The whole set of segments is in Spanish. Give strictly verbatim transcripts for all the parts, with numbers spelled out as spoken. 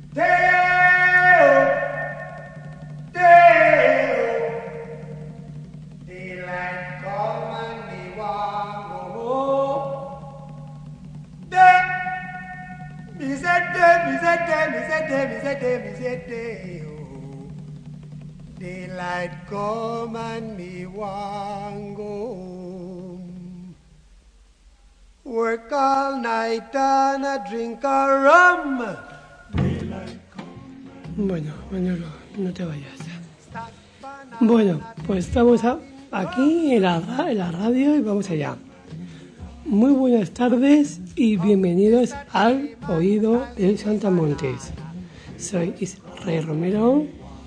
Daylight come and me want go home. Work all night and a drink a rum. Daylight come. Bueno, Manolo, no te vayas. Bueno, pues estamos a, aquí en la, en la radio y vamos allá. Muy buenas tardes y bienvenidos al Oído del Saltamontes. Soy Israel Romero.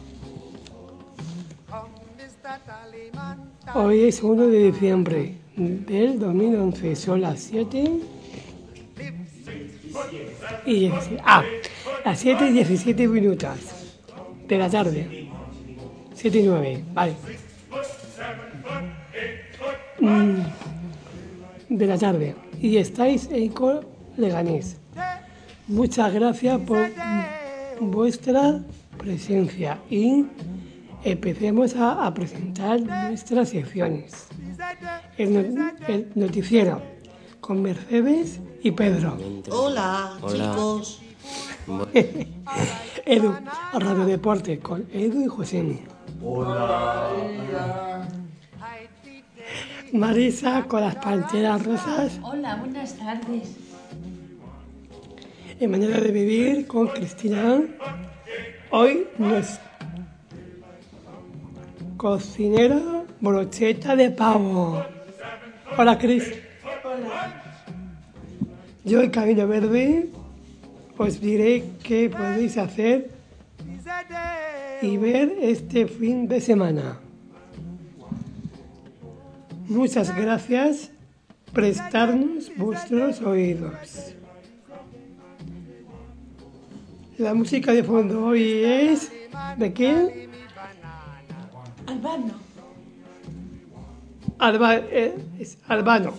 Hoy es uno de diciembre del dos mil once, son las siete y diecisiete, ah, las siete y diecisiete minutos de la tarde, siete y nueve, vale, de la tarde, y estáis en Leganés. Muchas gracias por vuestra presencia y empecemos a, a presentar nuestras secciones. El, no, el noticiero con Mercedes y Pedro. Hola, Hola. chicos. Edu, Radio Deporte con Edu y José. Hola. Marisa con las Panteras Rosas. Hola, buenas tardes. En Manera de Vivir con Cristina. Hoy nos cocinera brocheta de pavo. Hola, Cris. Hola. Yo en Camino Verde os diré qué podéis hacer y ver este fin de semana. Muchas gracias por prestarnos vuestros oídos. La música de fondo hoy es ¿de quién? Albano. Alba, eh, es Albano.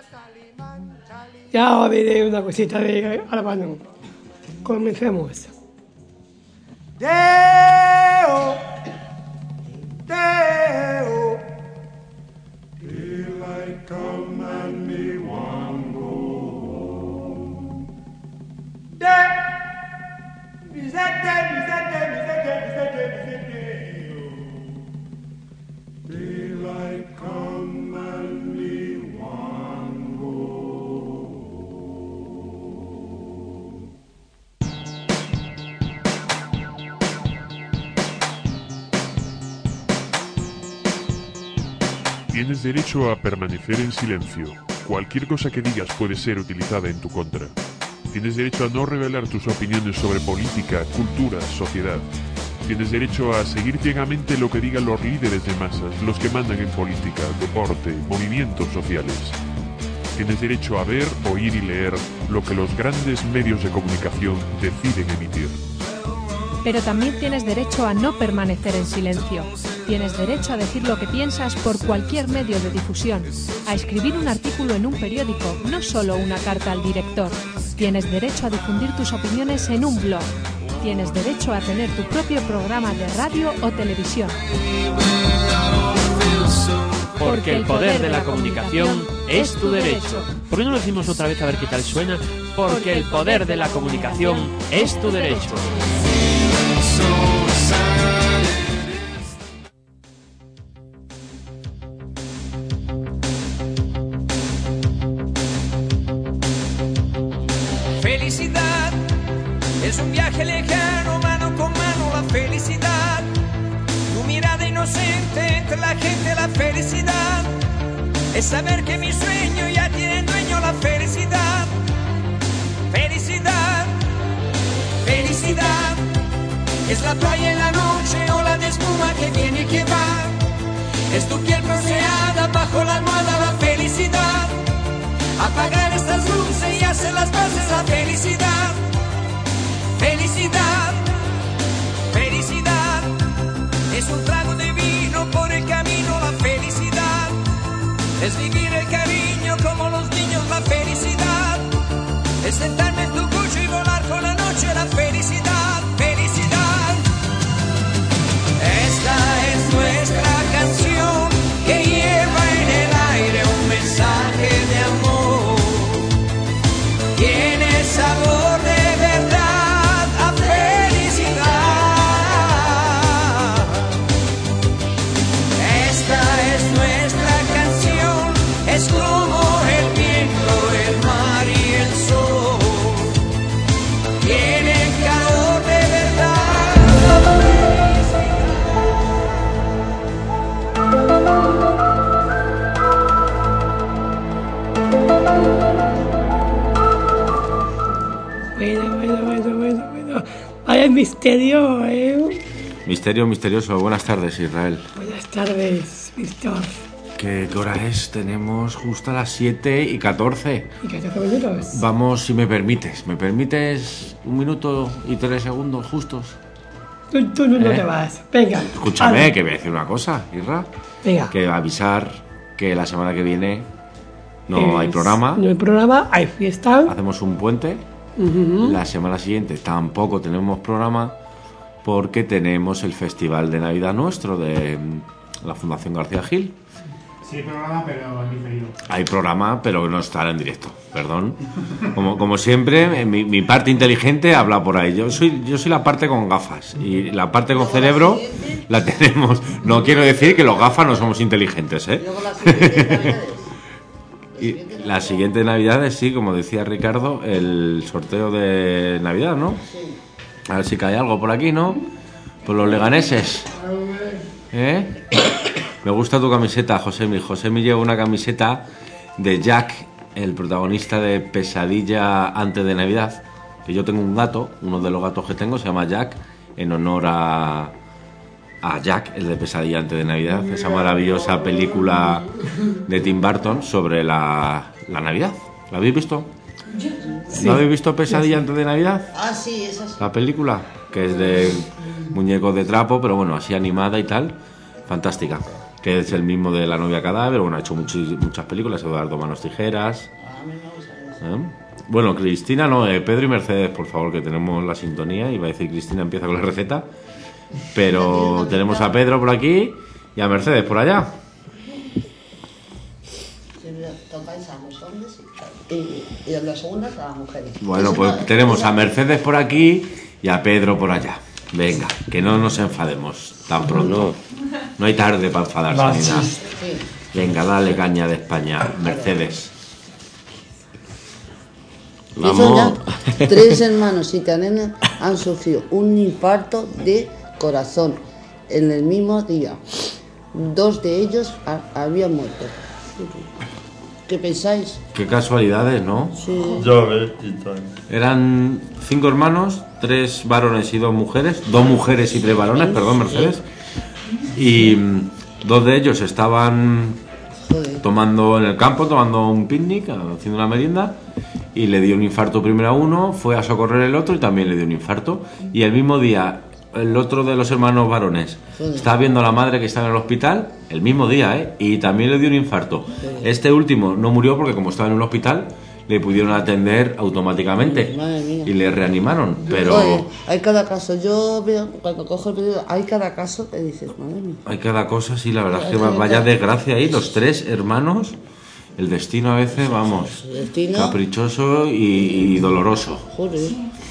Ya os diré una cosita de Albano. Comencemos. Deo, Deo. Daylight come and me want go home. De, bisete, bisete, bisete, bisete, bisete. Daylight come and me want go home. Tienes derecho a permanecer en silencio. Cualquier cosa que digas puede ser utilizada en tu contra. Tienes derecho a no revelar tus opiniones sobre política, cultura, sociedad. Tienes derecho a seguir ciegamente lo que digan los líderes de masas, los que mandan en política, deporte, movimientos sociales. Tienes derecho a ver, oír y leer lo que los grandes medios de comunicación deciden emitir. Pero también tienes derecho a no permanecer en silencio. Tienes derecho a decir lo que piensas por cualquier medio de difusión, a escribir un artículo en un periódico, no solo una carta al director. Tienes derecho a difundir tus opiniones en un blog. Tienes derecho a tener tu propio programa de radio o televisión. Porque el poder de la comunicación es tu derecho. ¿Por qué no lo decimos otra vez a ver qué tal suena? Porque el poder de la comunicación es tu derecho. Felicidad es un viaje lejano, mano con mano la felicidad. Tu mirada inocente entre la gente, la felicidad es saber que mi sueño ya tiene dueño. La felicidad, felicidad, felicidad es la playa en la noche, ola de espuma que viene y que va. Es tu piel bronceada bajo la almohada. La felicidad, apagar estas luces y hacer las paces. La felicidad, felicidad, felicidad es un trago de vino por el camino. La felicidad es vivir el cariño como los niños. La felicidad es sentarme en tu coche y volar con la noche. La felicidad, qué misterio, ¿eh? Misterio misterioso. Buenas tardes, Israel. Buenas tardes, Víctor. ¿Qué, ¿Qué hora es? Tenemos justo a las siete y catorce. ¿Y catorce minutos? Vamos, si me permites. ¿Me permites un minuto y tres segundos justos? Tú, tú no, ¿Eh? no te vas. Venga. Escúchame, anda. que voy a decir una cosa, Isra. Venga. Que avisar que la semana que viene no Es- hay programa. No hay programa, hay fiesta. Hacemos un puente. Uh-huh. La semana siguiente tampoco tenemos programa porque tenemos el festival de Navidad nuestro de mm, la Fundación García Gil. Sí, programa, pero en diferido. Hay programa, pero no estará en directo, perdón. Como, como siempre, mi, mi parte inteligente habla por ahí. Yo soy, yo soy la parte con gafas y la parte con cerebro la tenemos. No quiero decir que los gafas no somos inteligentes, ¿eh? Y la siguiente Navidad es, sí, como decía Ricardo, el sorteo de Navidad, ¿no? A ver si cae algo por aquí, ¿no? Por los leganeses. ¿Eh? Me gusta tu camiseta, Josemi. Josemi lleva una camiseta de Jack, el protagonista de Pesadilla antes de Navidad. Que yo tengo un gato, uno de los gatos que tengo se llama Jack, en honor a, a Jack, el de Pesadilla antes de Navidad. Esa maravillosa película de Tim Burton sobre la, la Navidad. ¿La habéis visto? Sí. ¿No habéis visto Pesadilla antes de Navidad? Ah, sí, esa sí. La película, que es de muñecos de trapo, pero bueno, así animada y tal. Fantástica. Que es el mismo de La novia cadáver. Bueno, ha hecho muchis, muchas películas. Eduardo Manos Tijeras. ¿Eh? Bueno, Cristina no, eh, Pedro y Mercedes, por favor, que tenemos la sintonía. Iba a decir Cristina empieza con la receta. Pero tenemos a Pedro por aquí y a Mercedes por allá. Tocáis a los hombres y, y en las segundas a las mujeres. Bueno, Eso pues no- tenemos a Mercedes por aquí y a Pedro por allá. Venga, que no nos enfademos tan pronto. No hay tarde para enfadarse ni nada. Venga, dale caña de España, Mercedes. Y son ya tres hermanos italianos han sufrido un infarto de corazón en el mismo día. Dos de ellos ha- habían muerto. ¿Qué pensáis? Qué casualidades, ¿no? Sí. Ya ves, Titán. Eran cinco hermanos, tres varones y dos mujeres. Dos mujeres y tres varones, perdón, Mercedes. Y mm, dos de ellos estaban tomando en el campo, tomando un picnic, haciendo una merienda, y le dio un infarto primero a uno, fue a socorrer el otro y también le dio un infarto. Y el mismo día, el otro de los hermanos varones estaba viendo a la madre que estaba en el hospital, el mismo día, ¿eh? Y también le dio un infarto. Este último no murió porque como estaba en un hospital, le pudieron atender automáticamente Madre mía. y le reanimaron, pero Oye, hay cada caso. Yo veo, cuando cojo el periódico, hay cada caso que dices, madre mía. hay cada cosa, sí, la verdad es que va- vaya desgracia ahí, los tres hermanos, el destino a veces, vamos, destino. caprichoso y, y doloroso. Joder.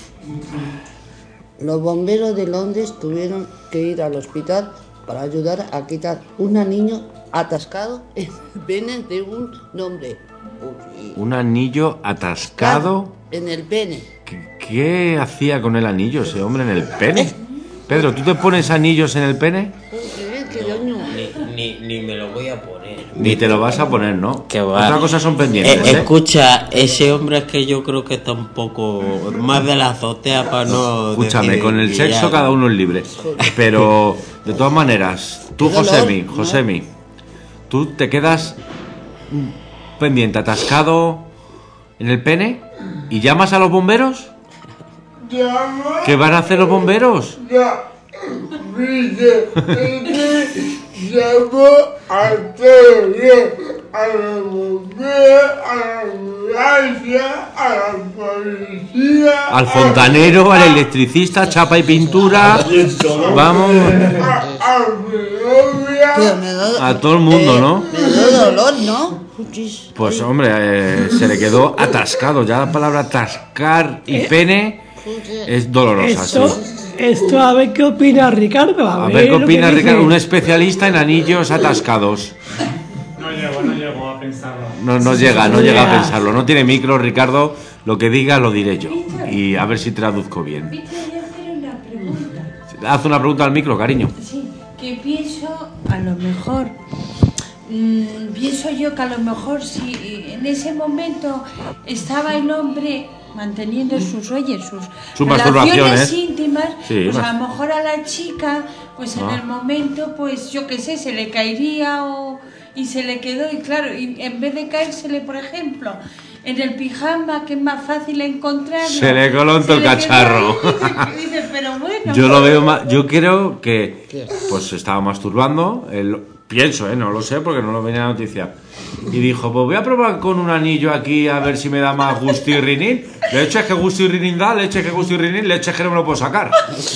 Los bomberos de Londres tuvieron que ir al hospital para ayudar a quitar un niño atascado en el pene de un hombre. Uy, Un anillo atascado. en el pene. ¿Qué, qué hacía con el anillo ese hombre en el pene? Pedro, ¿tú te pones anillos en el pene? Joder, qué daño. Ni, ni me lo voy a poner. Ni te lo vas a poner, ¿no? Que va. Otra cosa son pendientes, Eh, ¿eh? escucha, ese hombre es que yo creo que está un poco más de la azotea para no. Escúchame, decir con el que sexo ya- cada uno es libre. Pero, de todas maneras, tú, Qué dolor, Josemi, ¿no? Josemi, tú te quedas mm, pendiente, atascado en el pene y llamas a los bomberos. ¿Qué van a hacer los bomberos? Ya, dice, llamo a todos, a la mujer, a la ambulancia, a la policía, Al fontanero, al electricista, chapa y pintura. Vamos, a, a mi novia. a todo el mundo, ¿no? Me da dolor, ¿no? Puchis. Pues hombre, eh, se le quedó atascado. Ya la palabra atascar y pene es dolorosa. Esto, Sí. esto a ver qué opina Ricardo. A, A ver qué lo que opina dice. Ricardo, un especialista en anillos atascados. No llego, no llego a pensarlo. No, no llega, no llega a pensarlo. No tiene micro, Ricardo. Lo que diga lo diré yo. Y a ver si traduzco bien. Víctor, voy a hacer una pregunta. Haz una pregunta al micro, cariño. Sí, que pienso, a lo mejor, mm, pienso yo que a lo mejor si en ese momento estaba el hombre manteniendo sus, oye, sus, Sus relaciones masturbaciones. íntimas, Sí, pues mas- a lo mejor a la chica, pues en Ah. el momento, pues yo qué sé, se le caería o y se le quedó, y claro, y en vez de caérsele, por ejemplo, en el pijama, que es más fácil encontrarlo, Se le coló en se todo el le quedó cacharro. ahí, dice, dice, pero bueno, Yo lo pues- veo más. Yo creo que pues se estaba masturbando. Él, pienso, ¿eh? No lo sé porque no lo venía la noticia. Y dijo, pues voy a probar con un anillo aquí a ver si me da más gustirrinín. Leche que gustirrinín da, leche que gustirrinín, leche que no me lo puedo sacar.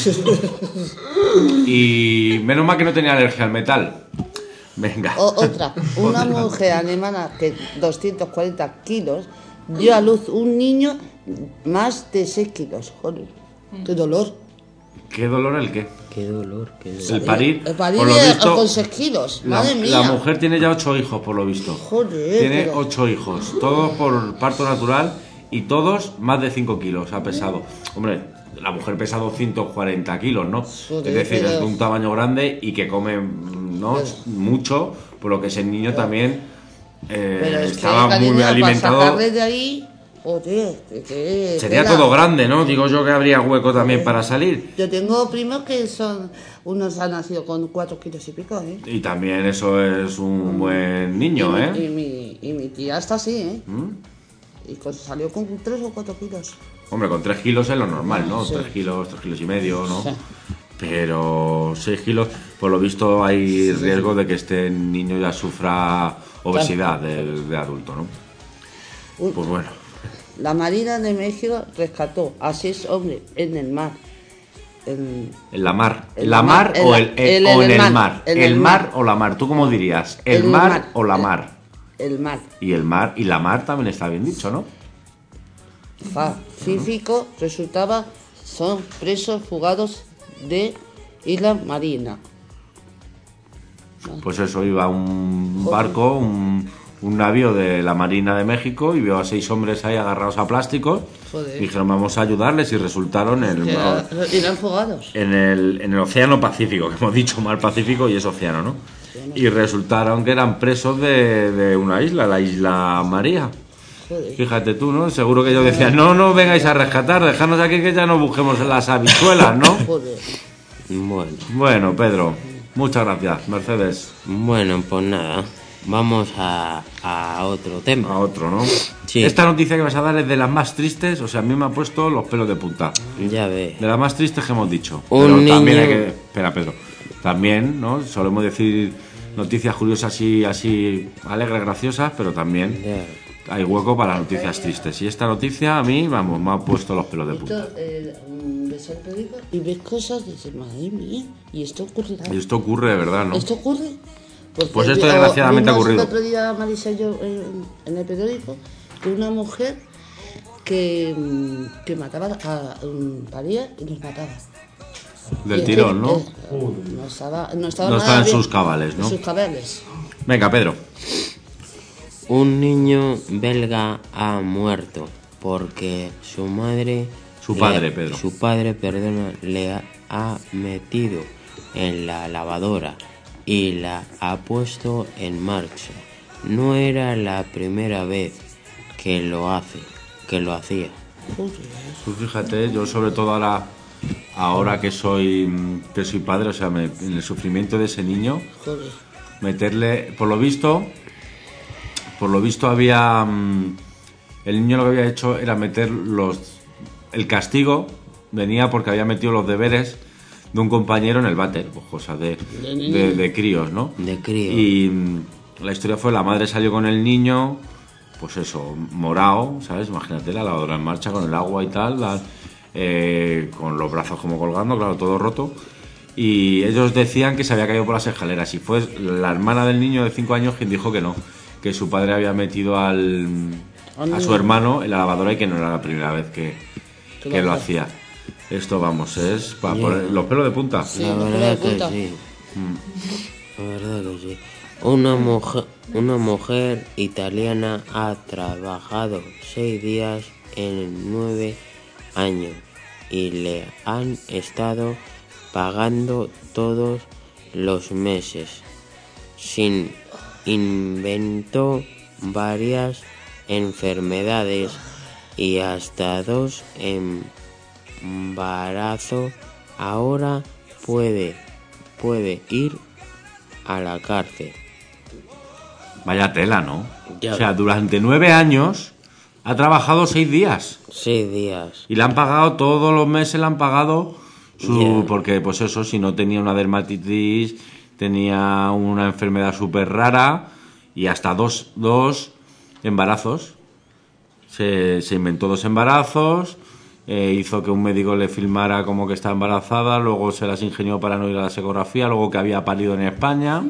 Y menos mal que no tenía alergia al metal. Venga. O- otra, una mujer alemana que doscientos cuarenta kilos dio a luz un niño más de seis kilos. Joder, qué dolor. ¿Qué dolor el qué? Qué dolor, qué dolor. El parir. El parir por lo de- visto, con seis kilos, la, madre mía. la mujer tiene ya ocho hijos, por lo visto. Joder, Tiene pero- ocho hijos, todos por parto natural y todos más de cinco kilos ha pesado. Hombre, la mujer pesa doscientos cuarenta kilos, ¿no? Joder, es decir, pero- es de un tamaño grande y que come, ¿no? Pero- mucho, por lo que ese niño también eh, Pero es que, estaba cariño, muy para alimentado. sacarle de ahí, joder, que- que Sería tela. todo grande, ¿no? Digo yo que habría hueco también para salir. Yo tengo primos que son, unos han nacido con cuatro kilos y pico, ¿eh? Y también eso es un buen niño, y, ¿eh? Mi, y, mi, y mi tía está así, ¿eh? ¿Mm? Y con- salió con tres o cuatro kilos. Hombre, con tres kilos es lo normal, ¿no? Sí. tres kilos, tres kilos y medio, ¿no? Sí. Pero seis kilos, por lo visto hay riesgo de que este niño ya sufra obesidad de, de adulto, ¿no? Uy. Pues bueno, La Marina de México rescató a seis hombres en el mar. En, en la mar. En ¿En la la mar, mar en o, la- el, el- en o el en el mar, mar? en ¿El el mar mar. o la mar? ¿Tú cómo dirías? ¿El, El mar, mar. o la El- mar? el mar. Y el mar y la mar también está bien dicho, ¿no? Pacífico resultaba son presos fugados de Isla Marina. Pues eso, iba un barco, un, un navío de la Marina de México y vio a seis hombres ahí agarrados a plásticos. Joder. Dijeron, vamos a ayudarles y resultaron en el, Que eran fugados. en el, en el Océano Pacífico, que hemos dicho mar Pacífico y es océano, ¿no? Y resultaron que eran presos de, de una isla, la isla María. Joder. Fíjate tú, ¿no? Seguro que ellos decían, no, no vengáis a rescatar, dejadnos aquí que ya no busquemos las habichuelas, ¿no? Joder. Bueno, Bueno, Pedro, muchas gracias. Mercedes, bueno, pues nada. Vamos a, a otro tema. a otro, ¿no? Sí. Esta noticia que vas a dar es de las más tristes, o sea, a mí me ha puesto los pelos de punta. Ya ves. De las más tristes que hemos dicho. Un Pero también niño- hay que... Espera, Pedro. También, ¿no? Solemos decir noticias curiosas y así alegres, graciosas, pero también Ya. hay hueco para noticias tristes. Y esta noticia a mí, vamos, me ha puesto los pelos de punta. Esto, eh, mm, ves el periódico y ves cosas y dices, madre mía, y esto ocurrirá. Y esto ocurre de verdad, ¿no? ¿Esto ocurre? Porque Pues esto vi- desgraciadamente ha vimos ocurrido. El otro día, Marisa y yo, en, en el periódico, que una mujer que, mm, que mataba a un paría y nos mataba. Del Y tirón, ¿no? eh, no estaba, no estaba, No nada estaba en bien. sus cabales, ¿no? En sus cabales. Venga, Pedro. Un niño belga ha muerto porque su madre... Su le- padre, Pedro. Su padre, perdona, le ha, ha metido en la lavadora y la ha puesto en marcha. No era la primera vez que lo hace, que lo hacía. Pues fíjate, yo sobre todo ahora, ahora que soy mm, que soy padre, o sea, me- en el sufrimiento de ese niño, Joder. meterle, por lo visto, por lo visto había, mm, el niño lo que había hecho era meter los, el castigo venía porque había metido los deberes de un compañero en el váter, pues cosas de, De niño. de, de críos, ¿no? De crío. Y mm, la historia fue, la madre salió con el niño, pues eso, morado, ¿sabes? Imagínate la lavadora en marcha con el agua y tal, la- eh, con los brazos como colgando, claro, todo roto. Y ellos decían que se había caído por las escaleras. Y fue la hermana del niño de cinco años quien dijo que no, que su padre había metido al, a su hermano en la lavadora y que no era la primera vez que, Que que lo lo hacía. hacía. Esto, vamos, es para Sí. poner los pelos de punta. Sí, La no te verdad das que cuenta. sí. La verdad que sí. Una mujer, una mujer italiana ha trabajado seis días en nueve años y le han estado pagando todos los meses. Sin inventó varias enfermedades y hasta dos embarazos, ahora puede, puede ir a la cárcel. Vaya tela, ¿no? Ya. O sea, durante nueve años ha trabajado seis días. Seis días. Y le han pagado, todos los meses le han pagado su... Ya. Porque, pues eso, si no tenía una dermatitis, tenía una enfermedad súper rara y hasta dos, dos embarazos. Se, se inventó dos embarazos, eh, hizo que un médico le filmara como que estaba embarazada, luego se las ingenió para no ir a la ecografía, luego que había parido en España.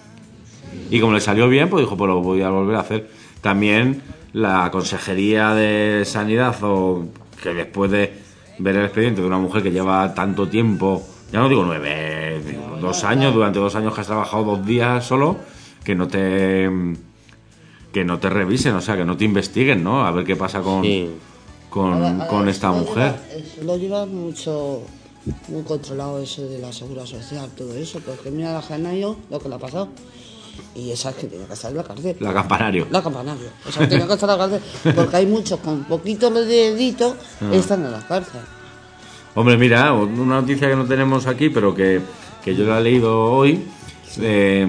Y como le salió bien, pues dijo, pues lo voy a volver a hacer. También la Consejería de Sanidad, o que después de ver el expediente de una mujer que lleva tanto tiempo, ya no digo nueve, digo dos años, durante dos años que has trabajado dos días solo, que no te que no te revisen, o sea, que no te investiguen, ¿no? A ver qué pasa con, Sí. con, Ahora- ahora con eso esta lo mujer. lleva- eso lo lleva mucho, muy controlado eso de la seguridad social, todo eso, porque mira la Janayo lo que le ha pasado. Y esa es que tiene que estar en la cárcel. La Campanario. La Campanario. Esa tiene que estar en la cárcel, porque hay muchos con poquitos deditos Ah. están en la cárcel. Hombre, mira, una noticia que no tenemos aquí, pero que, que yo la he leído hoy, eh,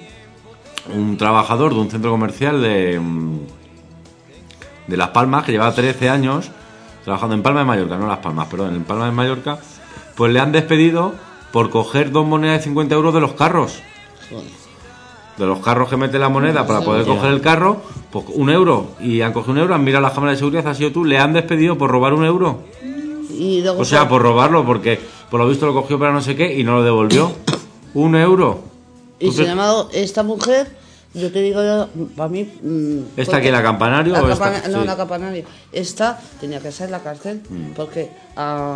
un trabajador de un centro comercial de, de Las Palmas, que lleva trece años trabajando en Palma de Mallorca, no Las Palmas, perdón, en Palma de Mallorca, pues le han despedido por coger dos monedas de cincuenta euros de los carros. De los carros que mete la moneda para poder Ya. coger el carro, pues un euro. Y han cogido un euro, han mirado las cámaras de seguridad, has sido tú, le han despedido por robar un euro. Y luego O sea, por robarlo, porque por lo visto lo cogió para no sé qué y no lo devolvió. Un euro. Y ¿Tú sin qué- embargo, esta mujer, yo te digo, yo, para mí... mm, ¿Esta porque- que la Campanario la o esta? Campana- No, Sí. la Campanario. Esta tenía que ser en la cárcel, Mm. porque ah,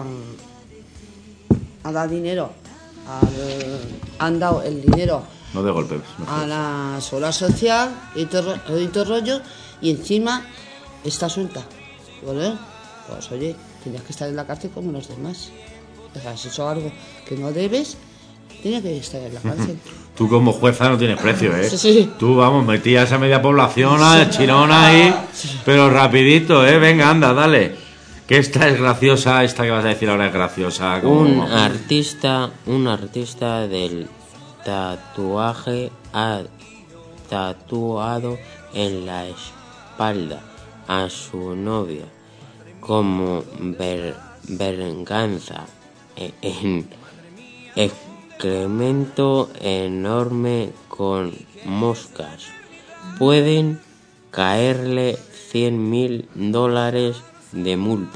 ha dado dinero, al- han dado el dinero No de golpe. no. a la seguridad social y todo, ro- y todo rollo, y encima está suelta. Bueno, pues oye, tenías que estar en la cárcel como los demás. O sea, has hecho algo que no debes, tienes que estar en la cárcel. Tú como jueza no tienes precio, ¿eh? Sí, sí. Tú, vamos, metías a media población, a chirona ahí, pero rapidito, ¿eh? Venga, anda, dale. Que esta es graciosa, esta que vas a decir ahora es graciosa. como- Un artista, un artista del tatuaje ha tatuado en la espalda a su novia como ver- venganza e- en excremento enorme con moscas. Pueden caerle cien mil dólares de multa.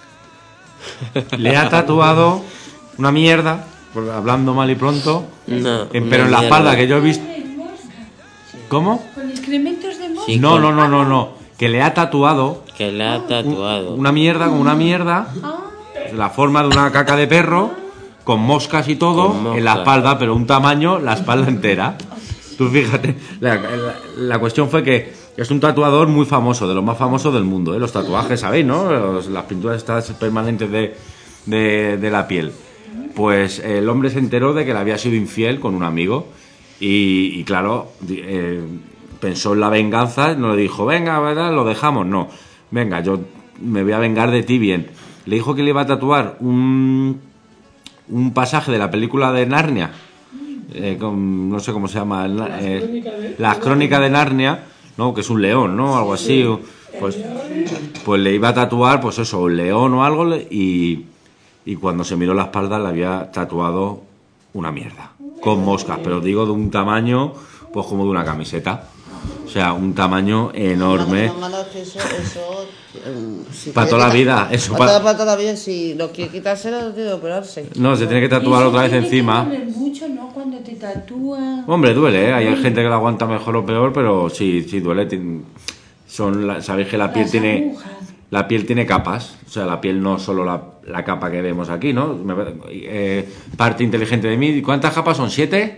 Le ha tatuado una mierda, por- hablando mal y pronto, Una- en- una pero en la mierda. espalda que yo he visto... ¿Cómo? ¿Con excrementos de mosca? Sí, No, con- no, no, no, no. Que le ha tatuado Que le ha tatuado. una mierda con una mierda, la forma de una caca de perro, con moscas y todo, Con moscas. en la espalda, pero un tamaño, la espalda entera. Tú fíjate, la, la- la cuestión fue que es un tatuador muy famoso, de los más famosos del mundo, ¿eh? Los tatuajes, ¿sabéis, no? Los- las pinturas estas permanentes de, de, de la piel. Pues el hombre se enteró de que le había sido infiel con un amigo y, y claro, di- eh, pensó en la venganza, no le dijo, venga, ¿verdad? Lo dejamos, no. Venga, yo me voy a vengar de ti bien. Le dijo que le iba a tatuar un, un pasaje de la película de Narnia, eh, con- no sé cómo se llama, el na- eh, Las Crónicas de Narnia, ¿no? Que es un león, ¿no? Algo así. Pues, pues le iba a tatuar, pues eso, un león o algo, le- y, y cuando se miró la espalda le había tatuado una mierda, con moscas, pero digo de un tamaño, pues como de una camiseta. O sea, un tamaño enorme. Lo malo es que eso, eso, eh, si Pa' quiere toda la quitar- vida, eso pa' pa- toda, pa' toda la vida, si lo quiere quitárselo, tiene que operarse. No, se tiene que tatuar Eso otra vez tiene que encima. doler mucho, ¿no? Cuando te tatúan. Hombre, duele, ¿eh? Hay gente que lo aguanta mejor o peor, pero sí, sí duele. Tien- Son la- sabéis que la piel Las tiene agujas. la piel tiene capas, o sea, la piel no solo la, la capa que vemos aquí, ¿no? Me- eh, parte inteligente de mí. ¿Cuántas capas son? ¿Siete?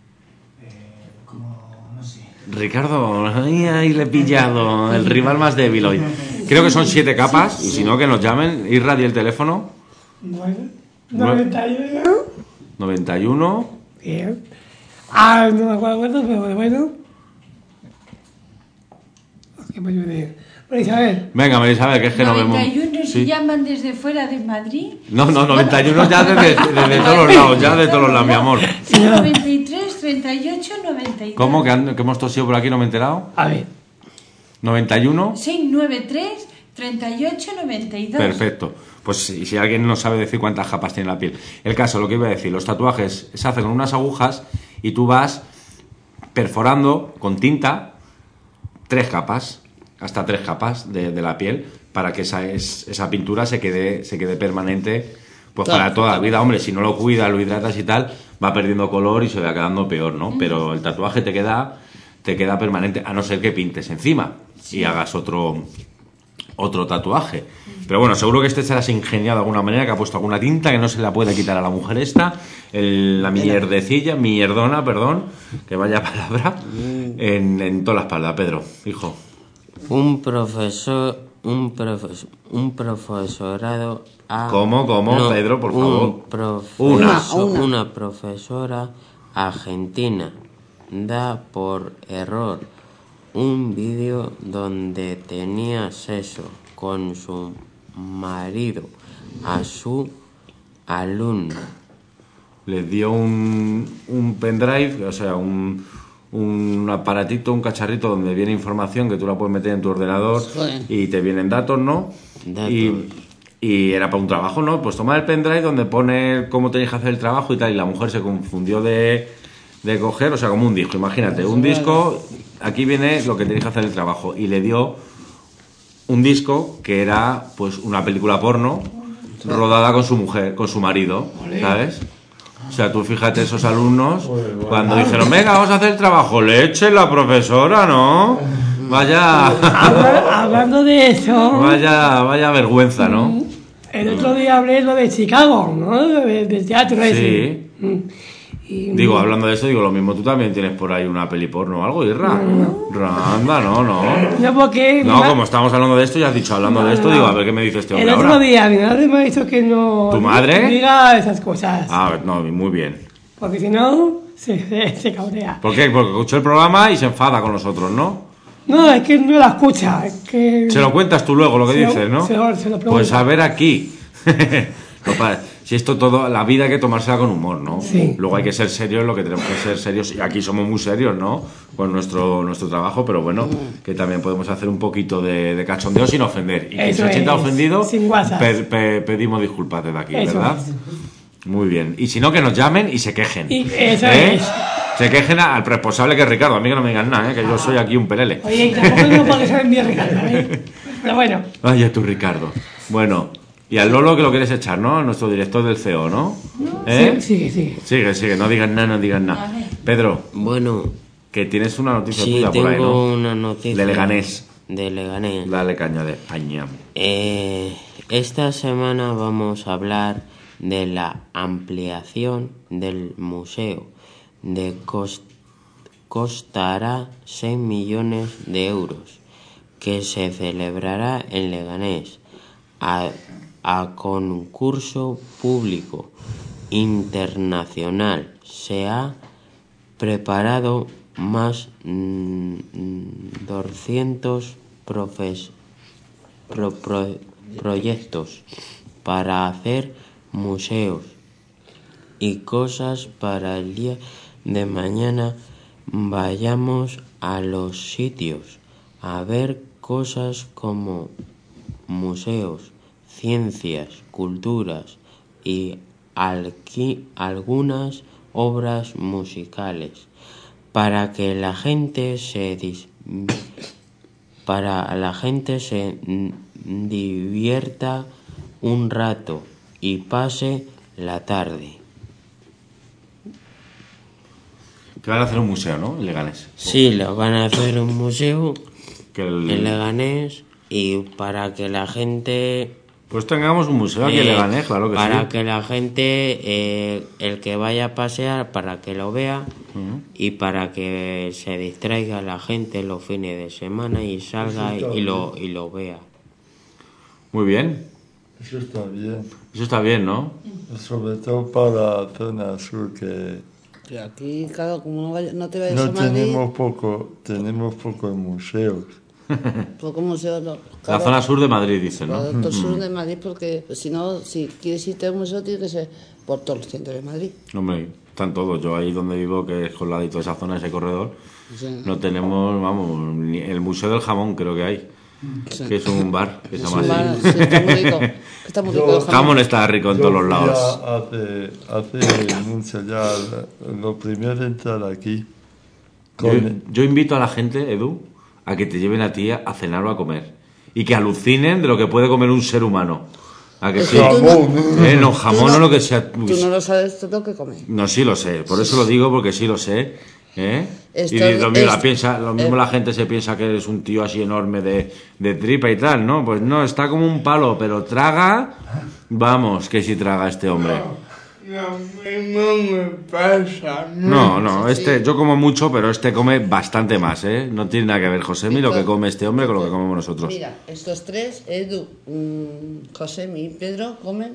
Ricardo, ahí, ahí le he pillado, el rival más débil hoy. Creo que son siete capas, y si no, que nos llamen. Irra, di el teléfono. Nueve- noventa y uno. noventa y uno. Bien. Ah, no me acuerdo, pero bueno. Es que me ayude. Isabel. Venga, María Isabel, que es que no vemos. noventa y uno Sí. si llaman desde fuera de Madrid. No, no, noventa y uno ya desde, desde todos los lados, ya de todos los lados, mi amor. noventa y tres, treinta y ocho, noventa y dos. ¿Cómo? ¿Que, han- que hemos tosido por aquí no me he enterado? A ver. ¿noventa y uno? Sí, noventa y tres, treinta y ocho, noventa y dos. Perfecto. Pues si, si alguien no sabe decir cuántas capas tiene la piel. El caso, lo que iba a decir, los tatuajes se hacen con unas agujas y tú vas perforando con tinta tres capas, hasta tres capas de, de la piel, para que esa, es, esa pintura se quede, se quede permanente pues Claro, para toda la claro. vida. Hombre, si no lo cuidas, lo hidratas y tal, va perdiendo color y se va quedando peor, ¿no? Pero el tatuaje te queda, te queda permanente, a no ser que pintes encima y hagas otro, otro tatuaje. Pero bueno, seguro que este se las ha ingeniado de alguna manera, que ha puesto alguna tinta que no se la puede quitar a la mujer esta, el- la mierdecilla, mierdona, perdón, que vaya palabra, en, en toda la espalda. Pedro, hijo. Un profesor, un profes- un profesorado ha... ¿Cómo, cómo, Pedro, por un favor? profe- Una. Una, una. una profesora argentina da por error un vídeo donde tenía sexo con su marido a su alumno. Les dio un, un pendrive, o sea, un, un aparatito, un cacharrito donde viene información que tú la puedes meter en tu ordenador Joder. y te vienen datos, ¿no? Datos. Y, y era para un trabajo, ¿no? Pues toma el pendrive donde pone cómo tenéis que hacer el trabajo y tal, y la mujer se confundió de, de coger, o sea, como un disco, imagínate, un disco, aquí viene lo que tenéis que hacer el trabajo, y le dio un disco que era, pues, una película porno rodada con su mujer, con su marido, ¿sabes? O sea, tú fíjate esos alumnos, cuando dijeron, venga, vamos a hacer el trabajo, leche la profesora, ¿no? Vaya, Habla- Hablando de eso, vaya, vaya vergüenza, ¿no? el otro día hablé lo de Chicago, ¿no? De- Del teatro ese. Sí. Mm. Y- Digo, hablando de eso, digo, lo mismo, tú también tienes por ahí una peli porno o algo, Irra. Anda, no, no. No, porque... No, ma- como estamos hablando de esto, ya has dicho, hablando de esto, digo, a ver qué me dice este El hombre otro ahora. día mi madre me ha dicho que no... ¿Tu madre? diga esas cosas. Ah, no, muy bien. Porque si no, se, se, se cabrea. ¿Por qué? Porque escuchó el programa y se enfada con nosotros, ¿no? No, es que no la escucha, es que... Se lo cuentas tú luego, lo que Se lo- dices, ¿no? se lo- se lo pregunto. Pues a ver aquí. No, pa- si esto todo, la vida hay que tomársela con humor, ¿no? Sí. Luego hay que ser serios, lo que tenemos que ser serios, y aquí somos muy serios, ¿no? Con nuestro, nuestro trabajo, pero bueno, que también podemos hacer un poquito de, de cachondeo sin ofender. Y quien Eso se sienta es, ofendido, sin guasas. pe- pe- pedimos disculpas desde aquí, Eso ¿verdad? es. Muy bien. Y si no, que nos llamen y se quejen. Y eso ¿Eh? es. Se quejen al responsable que es Ricardo. A mí que no me digan nada, ¿eh? Que yo soy aquí un pelele. Oye, y tampoco no puede ser bien Ricardo, ¿eh? Pero bueno, Vaya tú, Ricardo. Bueno, y al Lolo que lo quieres echar, ¿no? Nuestro director del C E O, ¿no? ¿Eh? sí, sí, sí. Sigue, sigue, no digas nada, no digas nada. Pedro, Bueno, que tienes una noticia sí, tuya tengo por ahí, ¿no? una noticia. De Leganés. De Leganés. Dale caña de aña. Eh, esta semana vamos a hablar de la ampliación del museo. De cos- costará seis millones de euros, que se celebrará en Leganés a, a concurso público internacional. Se ha preparado más mm, doscientos profes- pro- pro- proyectos para hacer museos y cosas para el día de mañana. Vayamos a los sitios a ver cosas como museos, ciencias, culturas y alqui- algunas obras musicales para que la gente se dis- para la gente se mm, divierta un rato y pase la tarde. Que van a hacer un museo, ¿no? En Leganés. Sí, lo van a hacer un museo Que el- en Leganés y para que la gente... Pues tengamos un museo aquí en eh, Leganés, claro que para sí. que la gente, eh, el que vaya a pasear, para que lo vea y para que se distraiga la gente los fines de semana y salga Eso está y lo, y lo vea. Muy bien. Eso está bien. Eso está bien, ¿no? Sobre todo para la zona sur que Que aquí, claro, como no, vaya- no te vayas no a Madrid... tenemos poco, tenemos pocos museos. Pues como sea, no, La claro, zona sur de Madrid, dice, ¿no? Todo el sur de Madrid, porque si no, si quieres irte a un museo, tiene que ser por todo el centro de Madrid. Hombre, están todos. Yo ahí donde vivo, que es con ladito de esa zona, ese corredor, Sí. no tenemos, vamos, ni el Museo del Jamón creo que hay. Sí. Que es un bar que se Es llama un así. bar, sí, está muy rico. Está muy rico el El jamón. jamón está rico en Yo todos los fui lados. a- Hace, hace mucho ya, lo primero de entrar aquí. Yo, Con, yo invito a la gente, Edu, a que te lleven a ti a cenar o a comer. Y que alucinen de lo que puede comer un ser humano. ¿A que Es sí? que tú Jamón. Eh, no, jamón tú o lo que sea. Tú no lo sabes todo que comer. No, sí lo sé, por eso lo digo, porque sí lo sé. ¿eh? Esto- y lo mismo, la es- piensa, lo mismo eh. la gente se piensa que eres un tío así enorme de, de tripa y tal, ¿no? Pues no, está como un palo, pero traga. Vamos, que si traga este hombre. lo mismo me pasa. No, no, este, yo como mucho, pero este come bastante más, ¿eh? No tiene nada que ver, Josemi, lo que come este hombre con lo que comemos nosotros. Mira, estos tres, Edu, mm, José y Pedro, comen.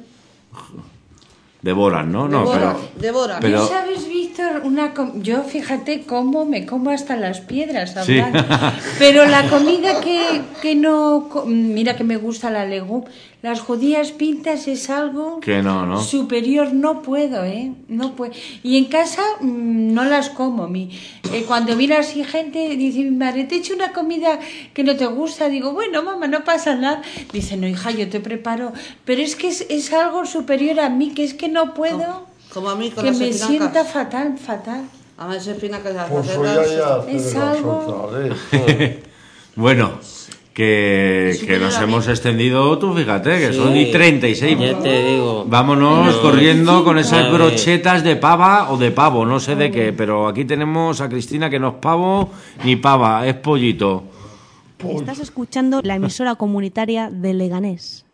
Devoran, ¿no? No, Devoran, pero. devoran. pero- ¿Tú sabes, Víctor? Una com- yo, fíjate cómo me como hasta las piedras Sí. hablando. Pero la comida que, que no... co- Mira que me gusta la legum. Las judías pintas es algo Que no, ¿no? superior. No puedo, ¿eh? No puedo. Y en casa mm, no las como. Mi, eh, cuando viene así gente, dice mi madre, te he hecho una comida que no te gusta. Digo, bueno, mamá, no pasa nada. Dice, no, hija, yo te preparo. Pero es que es, es algo superior a mí, que es que no puedo... Como a mí con Que las me espinacas. sienta fatal, fatal. A ver, espinacas de las Pues voy patatas. a ir a hacer Es las algo- otra vez, joder. Bueno, que, que Superior nos a mí. hemos extendido, tú fíjate, que Sí, son y treinta y seis. Ya te digo. Vámonos No, corriendo con esas a ver. brochetas de pava o de pavo, no sé de qué, pero aquí tenemos a Cristina que no es pavo ni pava, es pollito. Estás escuchando la emisora comunitaria de Leganés.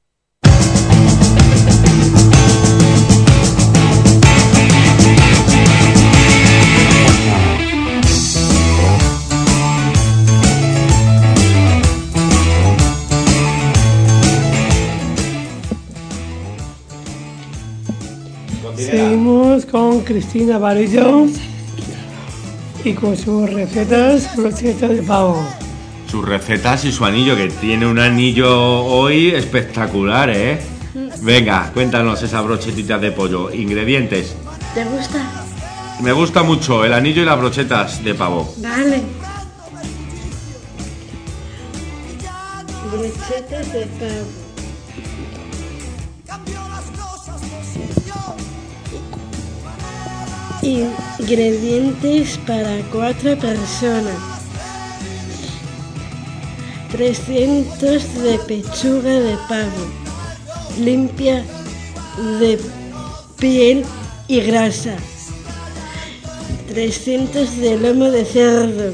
Seguimos con Cristina Varillo y con sus recetas, brochetas de pavo. Sus recetas y su anillo, que tiene un anillo hoy espectacular, ¿eh? Venga, cuéntanos esas brochetitas de pollo. Ingredientes. ¿Te gusta? Me gusta mucho el anillo y las brochetas de pavo. Vale. Brochetas de pavo. Ingredientes para cuatro personas. trescientos de pechuga de pavo, limpia de piel y grasa. trescientos de lomo de cerdo.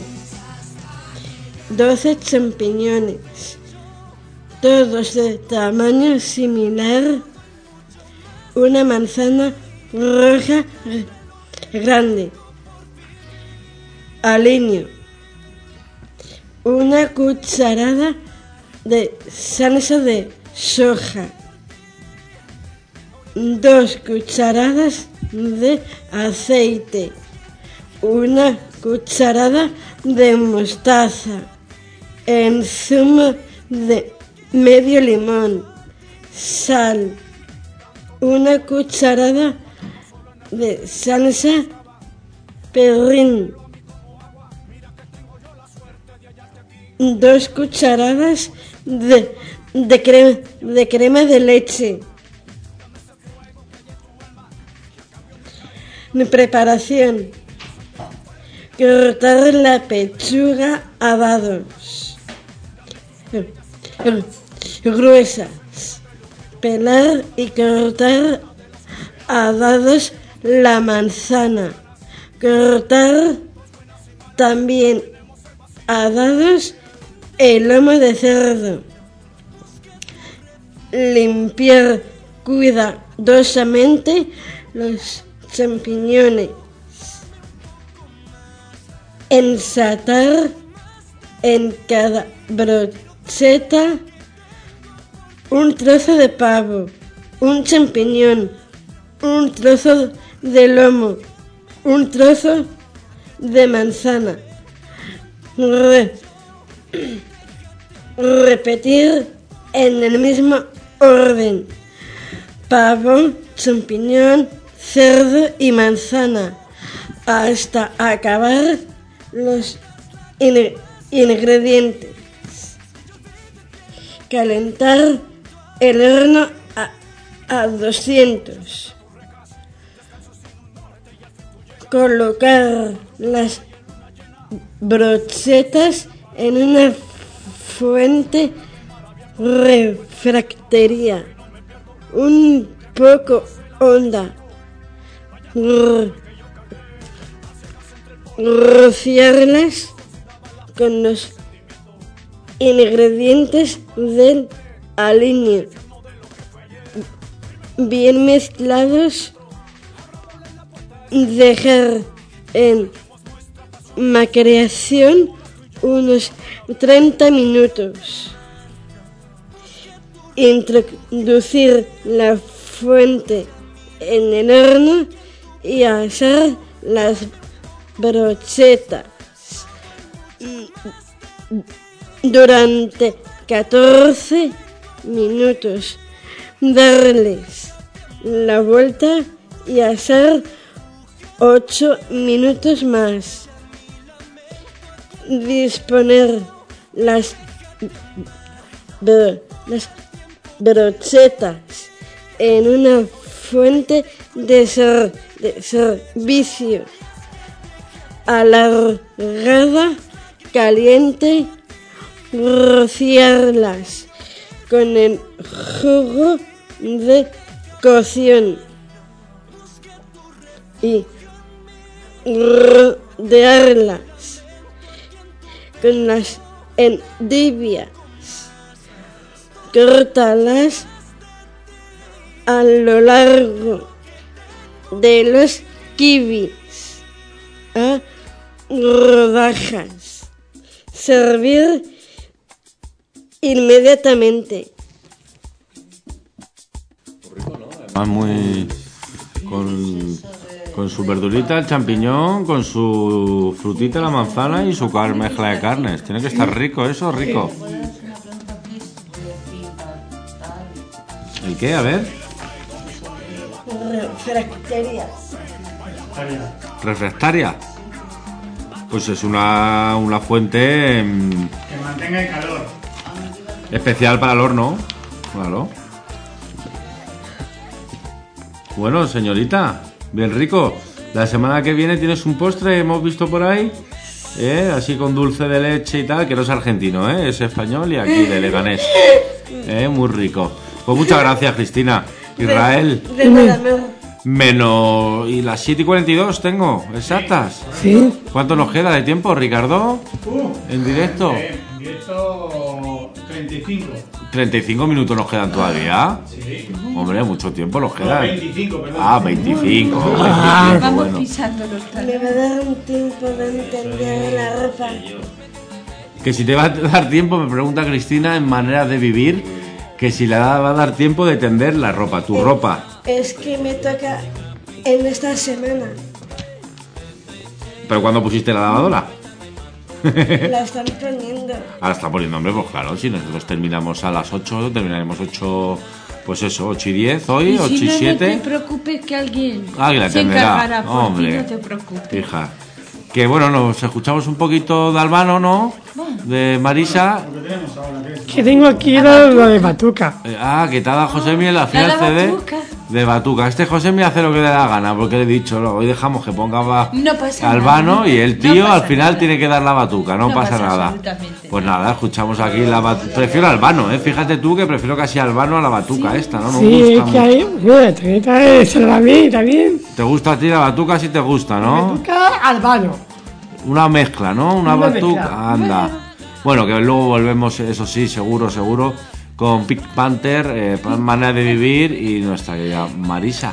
doce champiñones, todos de tamaño similar. Una manzana roja grande. Aliño. Una cucharada de salsa de soja. Dos cucharadas de aceite. Una cucharada de mostaza. En zumo de medio limón. Sal. Una cucharada de salsa perrín. Dos cucharadas de, de, crema, de crema de leche. Mi preparación. Cortar la pechuga a dados gruesas. Pelar y cortar a dados la manzana. Cortar también a dados el lomo de cerdo. Limpiar cuidadosamente los champiñones. Ensatar en cada brocheta un trozo de pavo, un champiñón, un trozo de lomo, un trozo de manzana. Re- repetir en el mismo orden: pavo, champiñón, cerdo y manzana, hasta acabar los in- ingredientes. Calentar el horno a, a doscientos. Colocar las brochetas en una fuente refractaria un poco honda. R- rociarlas con los ingredientes del aliño bien mezclados. Dejar en maceración unos treinta minutos. Introducir la fuente en el horno y asar las brochetas durante catorce minutos. Darles la vuelta y asar ocho minutos más. Disponer las, bro- las brochetas en una fuente de, ser- de servicio alargada, caliente. Rociarlas con el jugo de cocción y rodearlas con las endivias. Córtalas a lo largo de los kiwis a rodajas. Servir inmediatamente. Además muy con, con su verdurita, el champiñón, con su frutita, la manzana y su car- mezcla de carnes. Tiene que estar rico eso, rico. ¿El qué? A ver. Refractaria. Refractaria. Pues es una, una fuente mm, Que mantenga el calor. especial para el horno. Claro. Bueno, señorita, bien rico. La semana que viene tienes un postre, hemos visto por ahí, ¿eh? Así con dulce de leche y tal, que no es argentino, ¿eh? Es español y aquí de Leganés. ¿Eh? Muy rico. Pues muchas gracias, Cristina. Israel. De nada, no. Menos... ¿Y las siete y cuarenta y dos tengo? ¿Exactas? Sí. ¿Cuánto nos queda de tiempo, Ricardo? Uh, ¿En directo? eh, en directo treinta y cinco. ¿treinta y cinco minutos nos quedan todavía? Sí. Hombre, mucho tiempo nos No, queda. veinticinco, perdón. Ah, veinticinco. Ah, veinticinco, Vamos bueno. pisando los Me talones. va a dar un tiempo de entender la ropa. Que si te va a dar tiempo, me pregunta Cristina, en maneras de vivir, que si le va a dar tiempo de tender la ropa, tu ropa. Es que me toca en esta semana. ¿Pero cuándo pusiste la lavadora? La están poniendo. Ahora está poniendo, hombre, pues claro, si nosotros terminamos a las ocho, terminaremos ocho, pues eso, ocho y diez hoy, Y ocho si y no, no siete. te preocupes que alguien Ah, que la se atenderá. encargará por Hombre. ti, no te preocupes. Hija. Que bueno, nos escuchamos un poquito de Albano, ¿no? De Marisa. Que tengo aquí lo, lo de Batuca. Eh, Ah, que te ha dado José Miel al final La C D Batuca. de Batuca. Este José Miel hace lo que le da la gana, porque le he dicho, no, hoy dejamos que ponga ba- No pasa Albano nada. y el No tío pasa al final nada. tiene que dar la Batuca, no, No pasa, pasa nada. absolutamente Pues nada, escuchamos aquí la Batuca. Prefiero Albano, ¿eh? Fíjate tú que prefiero casi Albano a la Batuca esta, ¿no? No me Sí, gusta que mucho. hay. Bueno, treinta es también, también. ¿Te gusta a ti la Batuca? Sí te gusta, ¿no? Batuca Albano. Una mezcla, ¿no? Una, Una Batuca. mezcla. Anda. Bueno, que luego volvemos, eso sí, seguro, seguro, con Pink Panther, eh, manera de vivir y nuestra querida Marisa.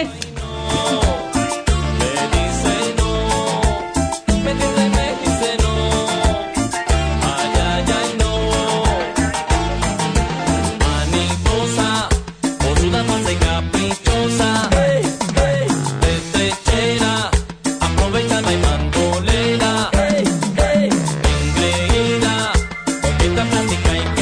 Mariposa, boluda, falsa y caprichosa. Destrechera, aprovechada y bandolera. Engreída, coqueta, plástica y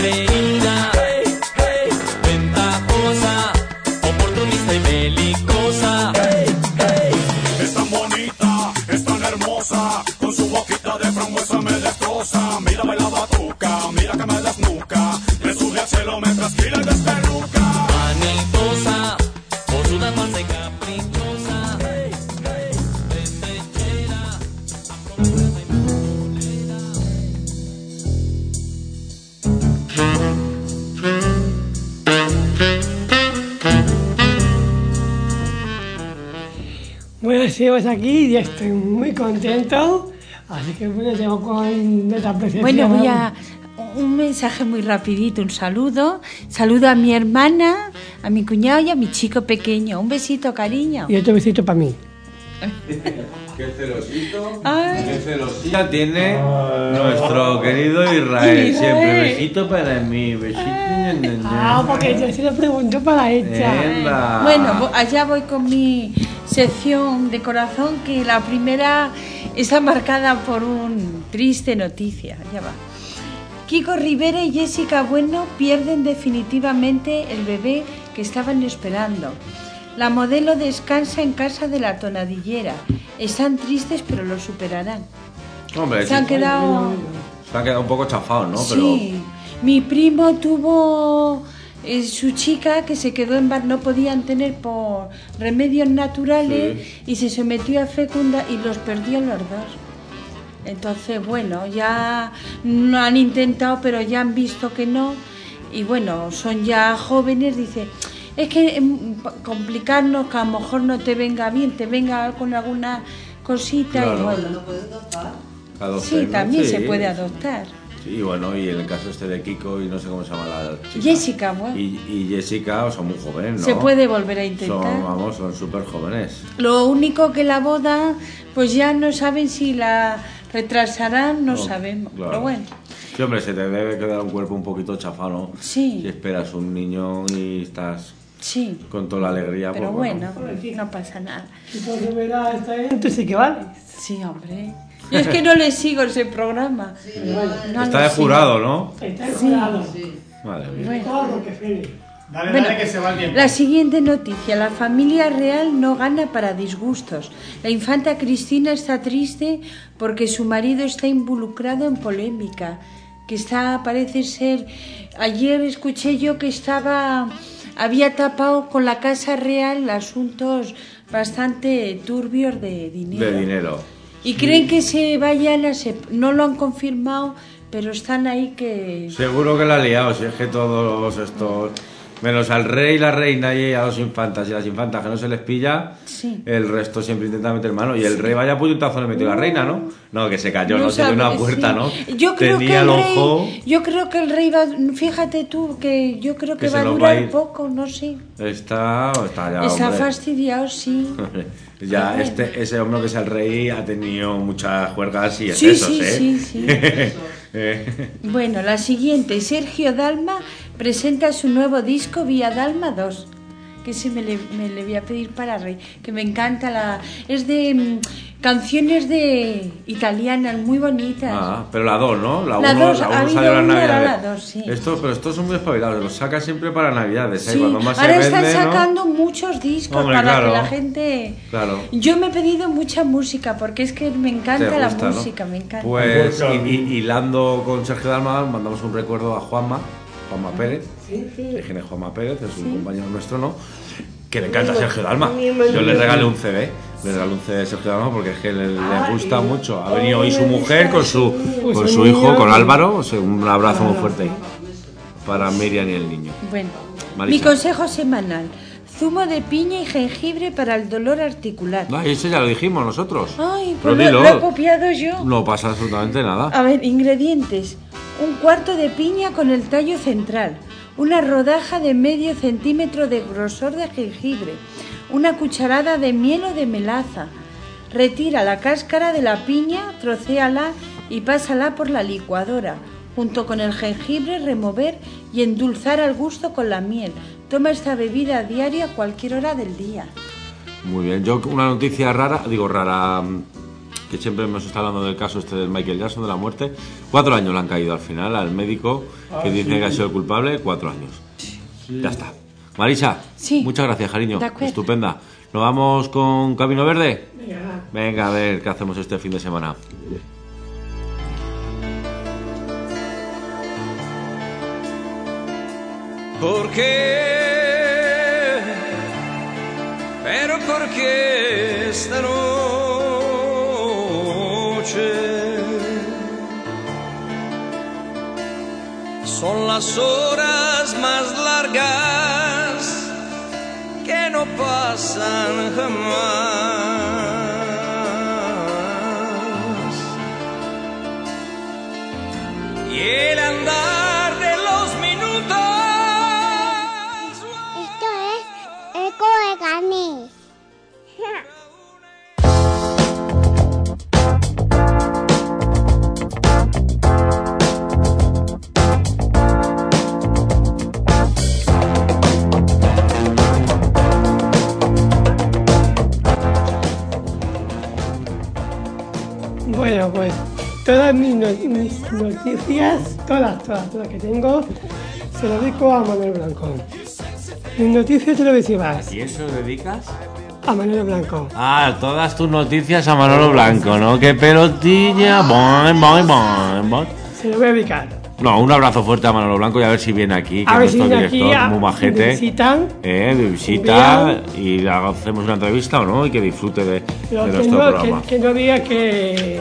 Pues sí, pues aquí y estoy muy contento. Así que bueno, llevo con esta apreciación. Bueno, voy a... Un mensaje muy rapidito, un saludo. Saludo a mi hermana, a mi cuñado y a mi chico pequeño. Un besito, cariño. Y otro besito para mí. Qué celosito, Ay. qué celosita tiene nuestro querido Israel. Israel. Siempre besito para mí, besito. Ah, porque yo se lo pregunto para ella. Anda. Bueno, vo- allá voy con mi sección de corazón, que la primera está marcada por un triste noticia. Ya va. Kiko Rivera y Jessica Bueno pierden definitivamente el bebé que estaban esperando. La modelo descansa en casa de la tonadillera. Están tristes, pero lo superarán. Hombre, Se han sí, quedado... se han quedado un poco chafados, ¿no? Sí. Mi primo tuvo eh, su chica que se quedó en bar, no podían tener por remedios naturales y se sometió a fecunda y los perdió los dos. Entonces, bueno, ya no han intentado, pero ya han visto que no. Y bueno, son ya jóvenes, dice, es que em, complicarnos, que a lo mejor no te venga bien, te venga con alguna cosita. Claro. Y bueno, Adopten, sí, ¿no? también Sí. se puede adoptar. Sí, bueno, y en el caso este de Kiko, y no sé cómo se llama la chica. Jessica, bueno. Y, y Jessica son muy jóvenes, ¿no? Se puede volver a intentar. Son, vamos, son súper jóvenes. Lo único que la boda, pues ya no saben si la retrasarán, no, No, sabemos. claro. Pero bueno, Sí, hombre, se te debe quedar un cuerpo un poquito chafado, ¿no? Sí. Si esperas un niño y estás sí. con toda la alegría, Pero pues bueno, no pasa nada. Si por Rivera está bien, tú sí que vales. Sí, hombre. Yo es que no le sigo ese programa. No Está lo de sigo. jurado, ¿no? Está Sí. jurado. Madre mía. Bueno. Todo lo que Félix. Dale, Bueno, dale, que se va el tiempo. la siguiente noticia. La familia real no gana para disgustos. La infanta Cristina está triste porque su marido está involucrado en polémica. Que está, parece ser... Ayer escuché yo que estaba... Había tapado con la Casa Real asuntos bastante turbios de dinero. De dinero. Y creen que se vayan a... sep- No lo han confirmado, pero están ahí que... Seguro que la ha liado, si es que todos estos... Menos al rey y la reina y a los infantas y las infantas que no se les pilla, Sí. el resto siempre intenta meter mano. Y el rey vaya puñetazo le metió la reina, ¿no? No, que se cayó, no, se dio sabe, una puerta, sí. ¿no? Yo creo Tenía que el el ojo... rey, yo creo que el rey va, fíjate tú, que yo creo que, Que se va a nos durar va a ir. poco, no sé. Está, está ya, Está hombre. fastidiado, sí. Ya Pero este, ese hombre que es el rey ha tenido muchas juergas y Sí, excesos, sí, ¿eh? sí, sí. Eh, Bueno, la siguiente, Sergio Dalma presenta su nuevo disco Vía Dalma dos, que se me le, me le voy a pedir para rey, que me encanta la... Es de mm, canciones de italianas muy bonitas. ah, pero la dos, ¿no? La La uno, dos, la ha uno habido salió en una, ahora Navidades. la dos, sí. Estos, pero estos son muy espabilados, los sacan siempre para Navidades, ¿eh? Sí, Cuando más ahora se están vende, ¿no? sacando muchos discos Hombre, para claro. que la gente... Claro. Yo me he pedido mucha música porque es que me encanta Te la gusta, ¿no? música, me encanta. Pues, y, y- hilando con Sergio Dalma, mandamos un recuerdo a Juanma, Juanma Pérez. ¿De quién es Juanma Pérez? Es un compañero nuestro, ¿no? Que le encanta Sergio Dalma. Yo le regalé un C D, le regalé un C D de Sergio Dalma porque es que le, le gusta mucho. Ha venido hoy su mujer con su, con su hijo, con Álvaro. O sea, un abrazo muy fuerte para Miriam y el niño. Bueno, Marisa. mi consejo semanal. Zumo de piña y jengibre para el dolor articular. Ah, eso ya lo dijimos nosotros. Ay, Pero pues lo, dilo. lo he copiado yo. No pasa absolutamente nada. A ver, ingredientes. Un cuarto de piña con el tallo central. Una rodaja de medio centímetro de grosor de jengibre. Una cucharada de miel o de melaza. Retira la cáscara de la piña, trocéala y pásala por la licuadora. Junto con el jengibre, remover y endulzar al gusto con la miel. Toma esta bebida a diario a cualquier hora del día. Muy bien. Yo una noticia rara, digo rara, mm, que siempre hemos estado hablando del caso este del Michael Jackson, de la muerte. Cuatro años le han caído al final al médico que Ah, dice sí. que ha sido el culpable. Cuatro años. Ya está. Marisa, Sí. muchas gracias, cariño. De acuerdo. Estupenda. ¿Nos vamos con Camino Verde? Venga. Venga, a ver qué hacemos este fin de semana. ¿Por qué? Pero ¿por qué esta noche? Son las horas más largas que no pasan jamás. Bueno, pues todas mis, no- mis noticias, todas, todas, todas que tengo, se las dedico a Manuel Blanco. Mis noticias televisivas, ¿Y eso dedicas? a Manuel Blanco. Ah, todas tus noticias a Manolo Blanco, ¿no? ¡Qué pelotilla! Boing, boing, boing, boing. Se lo voy a dedicar. No, un abrazo fuerte a Manolo Blanco y a ver si viene aquí, que A es ver si nuestro viene aquí director, a- muy majete. de visita. Eh, de visita y le hacemos una entrevista o no y que disfrute de, Pero de que nuestro no, programa. que, que no diga que...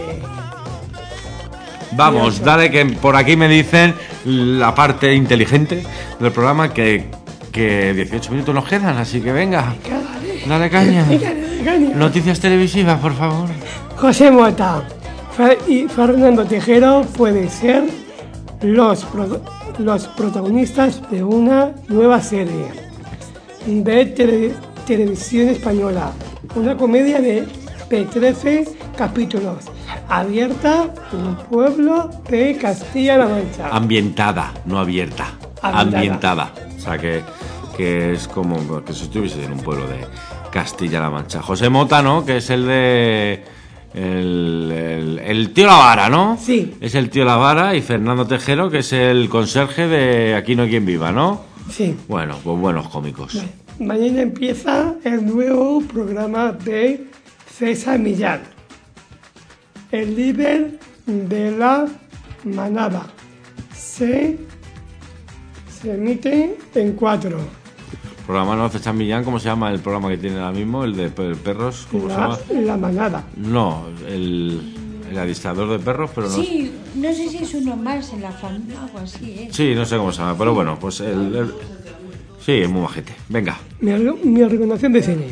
Vamos, dale que por aquí me dicen la parte inteligente del programa que, que dieciocho minutos nos quedan, así que venga, dale caña. Noticias televisivas, por favor. José Mota Fer- y Fernando Tejero pueden ser los, pro- los protagonistas de una nueva serie de tele- televisión española, una comedia de, de trece capítulos, abierta en un pueblo de Castilla-La Mancha. Ambientada, no abierta. Ambientada. Ambientada. O sea que, que es como que si estuviese en un pueblo de Castilla-La Mancha. José Mota, ¿no? Que es el de... El, el, el tío La Vara, ¿no? Sí. Es el tío La Vara y Fernando Tejero, que es el conserje de Aquí no hay quien viva, ¿no? Sí. Bueno, pues buenos cómicos. Mañana empieza el nuevo programa de César Millán, el líder de la manada. Se, se emite en cuatro. Programa no César Millán, ¿cómo se llama el programa que tiene ahora mismo? El de per- perros, ¿cómo se La, llama? la manada. No, el, el adestrador de perros, pero no. Sí, no sé si es uno más en la familia, algo así, ¿eh? Sí, no sé cómo se llama, pero bueno, pues el, el- sí, es muy majete. Venga. Mi, argu- mi recomendación de cine.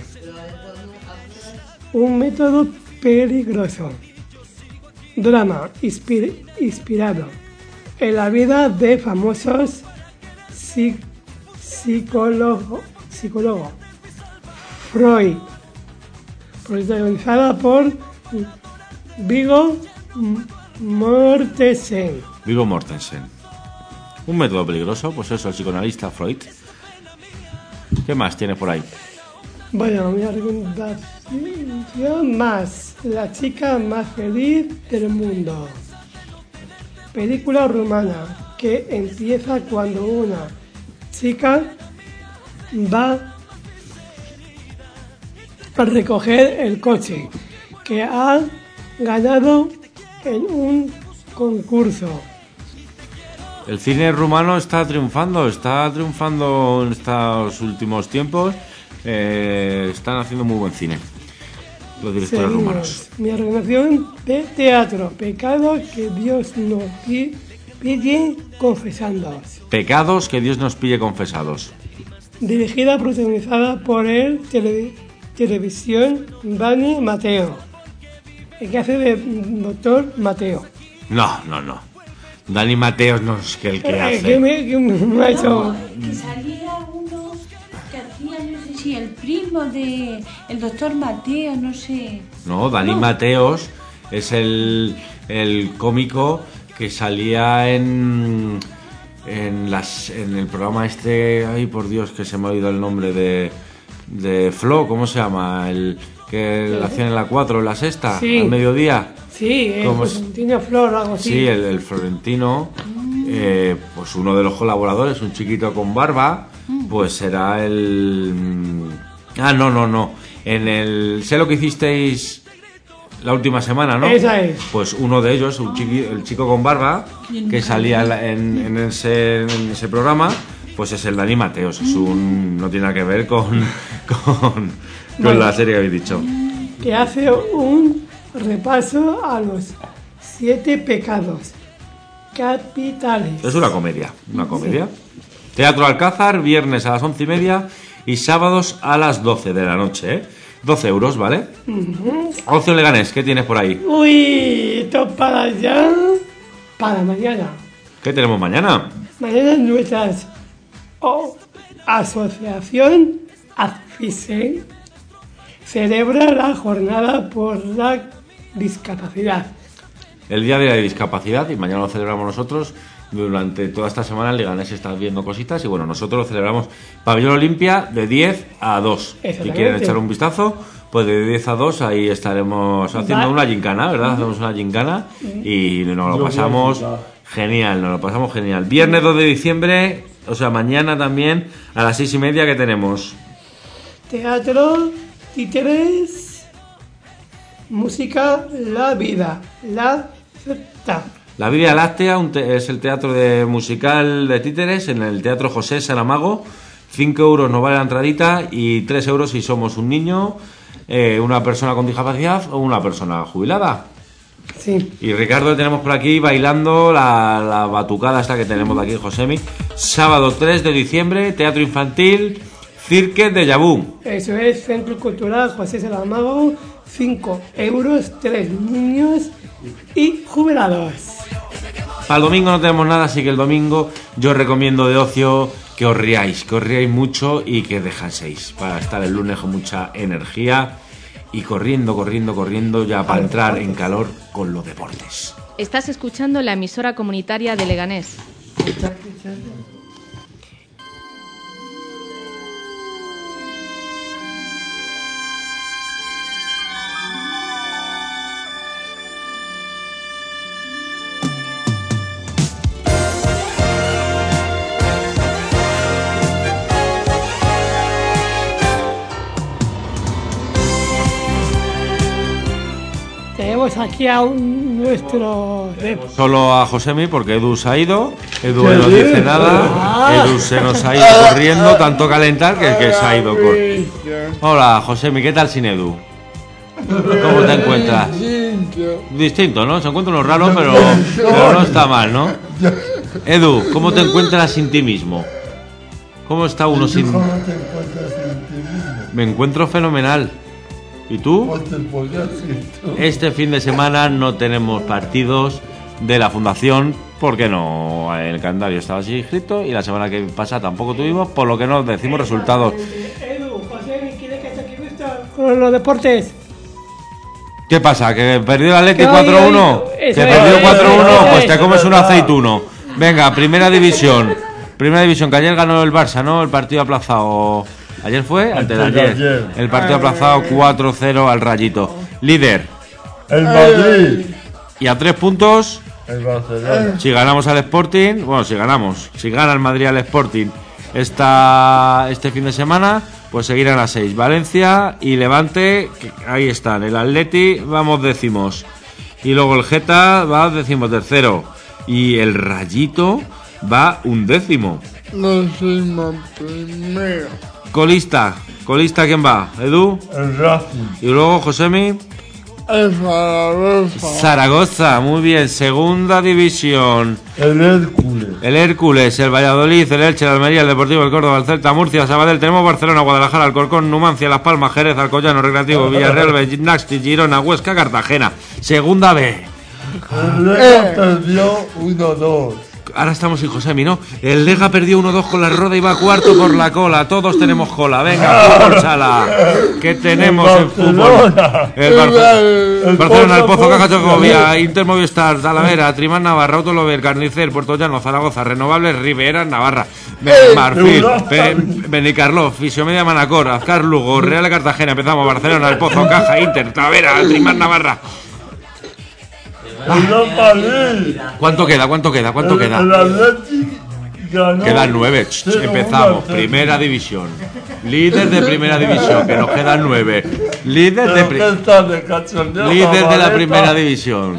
Un método peligroso. Drama inspir- inspirado en la vida de famosos psi- psicólogo, psicólogo Freud, protagonizada por Viggo Mortensen. Viggo Mortensen. Un método peligroso, pues eso, el psicoanalista Freud. ¿Qué más tienes por ahí? Bueno, mi recomendación más. La chica más feliz del mundo. Película rumana que empieza cuando una chica va a recoger el coche que ha ganado en un concurso. El cine rumano está triunfando, está triunfando en estos últimos tiempos. Eh, están haciendo muy buen cine los directores Seguimos. rumanos. Mi recomendación de teatro. Pecado que Dios nos pi- pide confesando. Pecados que Dios nos pille confesados. Dirigida, protagonizada por el tele- televisión Dani Mateo, el que hace de doctor Mateo. No, no, no. Dani Mateos no es que el que Eh, hace. que me, que me ha hecho... No, que salía uno que hacía, no sé si el primo de el doctor Mateo, no sé. No, Dani No. Mateos es el, el cómico que salía en en las en el programa este, ay por Dios que se me ha olvidado el nombre de de Flo, ¿cómo se llama? El que lo hacían en la cuatro, en la sexta, Sí. al mediodía. Sí, eh, ¿Cómo pues, es? tiene flor o algo así. Sí, el, el florentino, eh, pues uno de los colaboradores, un chiquito con barba, pues será el... Ah, no, no, no. En el... Sé lo que hicisteis la última semana, ¿no? Esa es. Pues uno de ellos, un chiqui- el chico con barba, que salía en, la- en- en ese, en ese programa, pues es el Dani Mateos. Es un... No tiene nada que ver con, con, con Bueno. la serie que habéis dicho. Que hace un repaso a los siete pecados capitales. Es una comedia, una comedia. Teatro Alcázar, viernes a las once y media y sábados a las doce de la noche, ¿eh? doce euros, ¿vale? Ujú. Ocio Leganés, ¿qué tienes por ahí? Uy, esto para allá, para mañana. ¿Qué tenemos mañana? Mañana nuestra oh, asociación AFISE celebra la jornada por la discapacidad. El Día de la Discapacidad y mañana lo celebramos nosotros. Durante toda esta semana en Leganés se están viendo cositas y bueno, nosotros lo celebramos Pabellón Olimpia de diez a dos. Si Exactamente. quieren echar un vistazo, pues de diez a dos ahí estaremos haciendo una gincana, ¿verdad? Hacemos una gincana y nos lo pasamos genial, nos lo pasamos genial. Viernes dos de diciembre, o sea, mañana también a las seis y media que tenemos. Teatro, títeres, música, la vida, la ceta. La Vía Láctea un te- es el teatro de musical de títeres en el Teatro José Saramago. cinco euros nos vale la entradita y tres euros si somos un niño, eh, una persona con discapacidad o una persona jubilada. Sí. Y Ricardo le tenemos por aquí bailando la, la batucada esta que tenemos de aquí, Josemi. Sábado tres de diciembre, teatro infantil, Cirque de Yabú. Eso es, Centro Cultural José Saramago, cinco euros, tres niños y jubilados. Para el domingo no tenemos nada, así que el domingo yo os recomiendo de ocio que os riáis, que os riáis mucho y que descanséis para estar el lunes con mucha energía y corriendo, corriendo, corriendo ya para entrar en calor con los deportes. Estás escuchando la emisora comunitaria de Leganés. Tenemos aquí a un, nuestro... Solo a Josemi porque Edu se ha ido, Edu ¿Qué no dice dices? nada, Ah. Edu se nos ha ido corriendo, tanto calentar que, que se ha ido con... Hola Josemi, ¿qué tal sin Edu? ¿Cómo te encuentras? Distinto, ¿no? Se encuentra uno raro, pero, pero no está mal, ¿no? Edu, ¿cómo te encuentras sin ti mismo? ¿Cómo está uno sin...? ¿Cómo te encuentras en ti mismo? Me encuentro fenomenal. ¿Y tú? ¿Cómo te podrías ir tú? Este fin de semana no tenemos partidos de la fundación porque no, el calendario estaba así escrito y la semana que pasa tampoco tuvimos, por lo que no decimos resultados. Edu, José, ¿quiere que te gusta con los deportes? ¿Qué pasa? ¿Que perdió el Atleti Que cuatro hoy- uno? ¿Que eso perdió es, cuatro uno? eso Pues es. te comes un aceituno. Venga, primera división. Primera división, que ayer ganó el Barça, ¿no? El partido aplazado. ¿Ayer fue? Antes de Antes de ayer. ayer. El partido aplazado cuatro cero al Rayito. Líder. El Madrid. Y a tres puntos. El Barcelona. Si ganamos al Sporting, bueno, si ganamos, si gana el Madrid al Sporting esta, este fin de semana, pues seguirán a seis. Valencia y Levante, que ahí están. El Atleti, vamos décimos. Y luego el Geta va décimo tercero. Y el Rayito va un décimo. No soy más primero. Colista, colista, ¿quién va? ¿Edu? El Racing. Y luego Josemi. El Zaragoza. Zaragoza, muy bien, segunda división. El Hércules. El Hércules, el Valladolid, el Elche, el Almería, el Deportivo, el Córdoba, el Celta, Murcia, Sabadell, tenemos Barcelona, Guadalajara, Alcorcón, Numancia, Las Palmas, Jerez, Alcoyano, Recreativo, Villarreal, Gimnasti, Girona, Huesca, Cartagena. Segunda B. El Lega perdió uno dos. Ahora estamos sin Josemi, ¿no? El Lega perdió uno dos con la Roda y va cuarto por la cola. Todos tenemos cola. Venga, fútbol sala. ¿Qué tenemos en fútbol? El, Bar- el Barcelona, el Pozo, Caja Segovia, Inter Movistar, Talavera, Trimán Navarra, Autolover, Carnicer, Puerto Llano, Zaragoza, Renovables, Rivera, Navarra, Marfil, Be- Benicarló, Fisiomedia Manacor, Azcar Lugo, Real de Cartagena. Empezamos Barcelona, el Pozo, Caja, Inter, Talavera, Trimán Navarra. Europa League. ¿Cuánto queda? ¿Cuánto queda? ¿Cuánto El- queda? El Athletic ganó. Quedan nueve. Ch, cero uno empezamos. al Primera división. Líder de primera división, que nos quedan nueve. Líder de, Pero pri- que está de cachondeo, líder de la Zabaleta. primera división.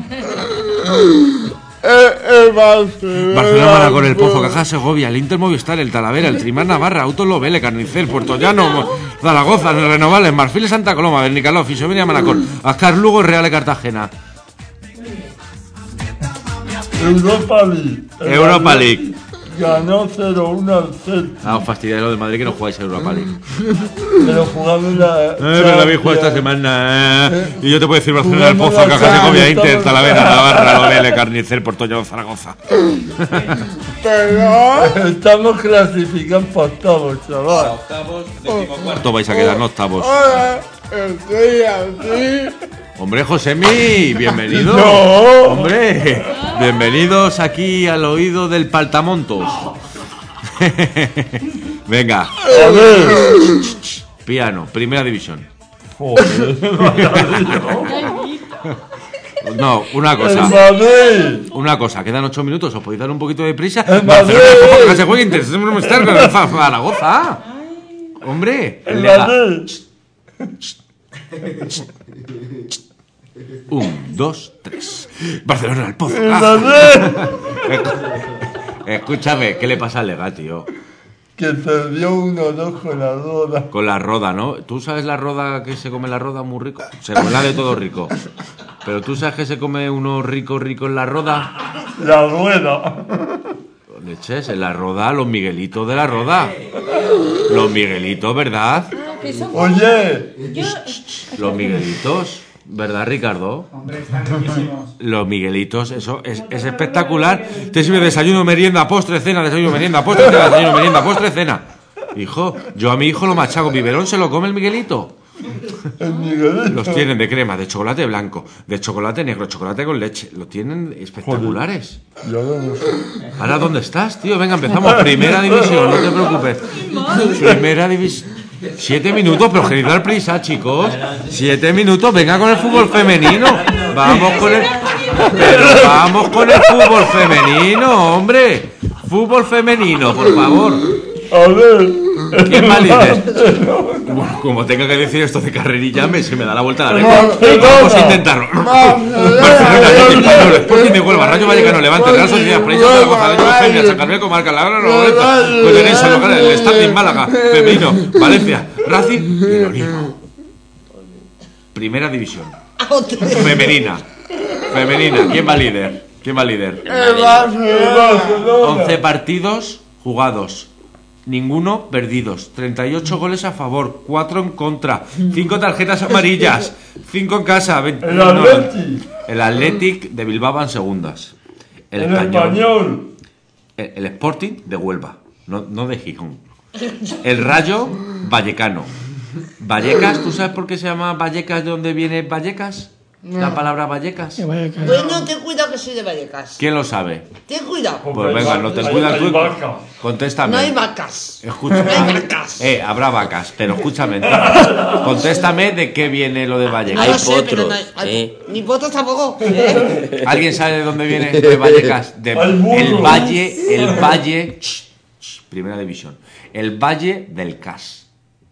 El, el Barcelona. Barcelona, Manacor, el Pozo, Caja Segovia, el Inter Movistar, el Talavera, el Trimán Navarra, Autolo Vélez, Carnicel, Puerto Llano, Mo- Zaragoza, el Renovales, Marfil, Santa Coloma, Bernicaló, Fisiomedia Manacor, Azcar Lugo, Real de Cartagena. Europa League. El Europa Athletic League. Ganó cero uno al Celta. Ah, os fastidiáis lo de Madrid que no jugáis Europa League. Pero jugamos la. Eh, pero la habéis jugado esta semana. eh. Y yo te puedo decir Barcelona, el Jugamos Pozo, la Caja Segovia, Champions, Inter, estamos- Talavera, Navarra, Lovele, Carnicel, Puerto Llano, Zaragoza. Pero estamos clasificados para octavos, chaval. Cuarto vais a quedar, no octavos. Hola, estoy aquí. Hombre, Josemi, bienvenido. No. Hombre, bienvenidos aquí al oído del Paltamontos. Venga. A ver. Piano, primera división. Joder, no, una cosa. Una cosa, quedan ocho minutos, os podéis dar un poquito de prisa. Barcelona, que se juegue Internacional Zaragoza. Hombre, el Lega. Un, dos, tres. Barcelona, el pozo. Escúchame, ¿qué le pasa al Lega, tío? Que perdió uno dos con la roda. Con la roda, ¿no? ¿Tú sabes la roda que se come la roda muy rico? Se come la de todo rico. Pero ¿tú sabes que se come uno rico, rico en la roda? La rueda. Leches, en la roda, los Miguelitos de la roda. Los Miguelitos, ¿verdad? Oye. Los Miguelitos, ¿verdad, Ricardo? Hombre, están riquísimos. Los Miguelitos, eso es, es espectacular. Te sirve desayuno, merienda, postre, cena, desayuno, merienda, postre, cena, desayuno, merienda, postre, cena. Hijo, yo a mi hijo lo machaco, biberón se lo come el Miguelito. El Miguelito. Los tienen de crema, de chocolate blanco, de chocolate negro, chocolate con leche. Lo tienen espectaculares. Yo no sé. Ahora, ¿dónde estás, tío? Venga, empezamos. Primera división, no te preocupes. Primera división. Siete minutos, pero que dar prisa, chicos. Siete minutos, venga con el fútbol femenino. Vamos con el... Pero vamos con el fútbol femenino, hombre. Fútbol femenino, por favor. A ver. ¿Quién va líder? Bueno, como tenga que decir esto de carrerilla, me, se me da la vuelta a la lengua. Vamos a intentarlo. Barcelona, Sporting de Huelva, Rayo Vallecano, Levante, Real Sociedad, Proyecto de Zaragoza, Atlético de Genia, San Carmel, Comarca, La Gran Loreta, Cotenense, local, el Sporting Málaga, Femenino, Valencia, Racing y el Olivo. Primera división. Femenina. Femenina. ¿Quién va líder? ¿Quién va líder? once partidos jugados. Ninguno perdidos. treinta y ocho goles a favor, cuatro en contra, cinco tarjetas amarillas, cinco en casa. veinte, El no, Athletic. El Athletic de Bilbao van segundas. El, El español. español. El, el Sporting de Huelva, no, no de Gijón. El Rayo Vallecano. Vallecas, ¿tú sabes por qué se llama Vallecas? ¿De dónde viene Vallecas? No. La palabra Vallecas. Bueno, ten cuidado que soy de Vallecas. ¿Quién lo sabe? Ten cuidado. Pues venga, no te cuidas tú. Contéstame. No hay vacas. Escúchame. No hay vacas. Eh, habrá vacas, pero escúchame. Contéstame de qué viene lo de Vallecas. No lo sé, pero no hay, hay- ni votos tampoco. ¿eh? ¿Alguien sabe de dónde viene de Vallecas? De, el valle, el valle, ch, ch, primera división. El valle del Cas.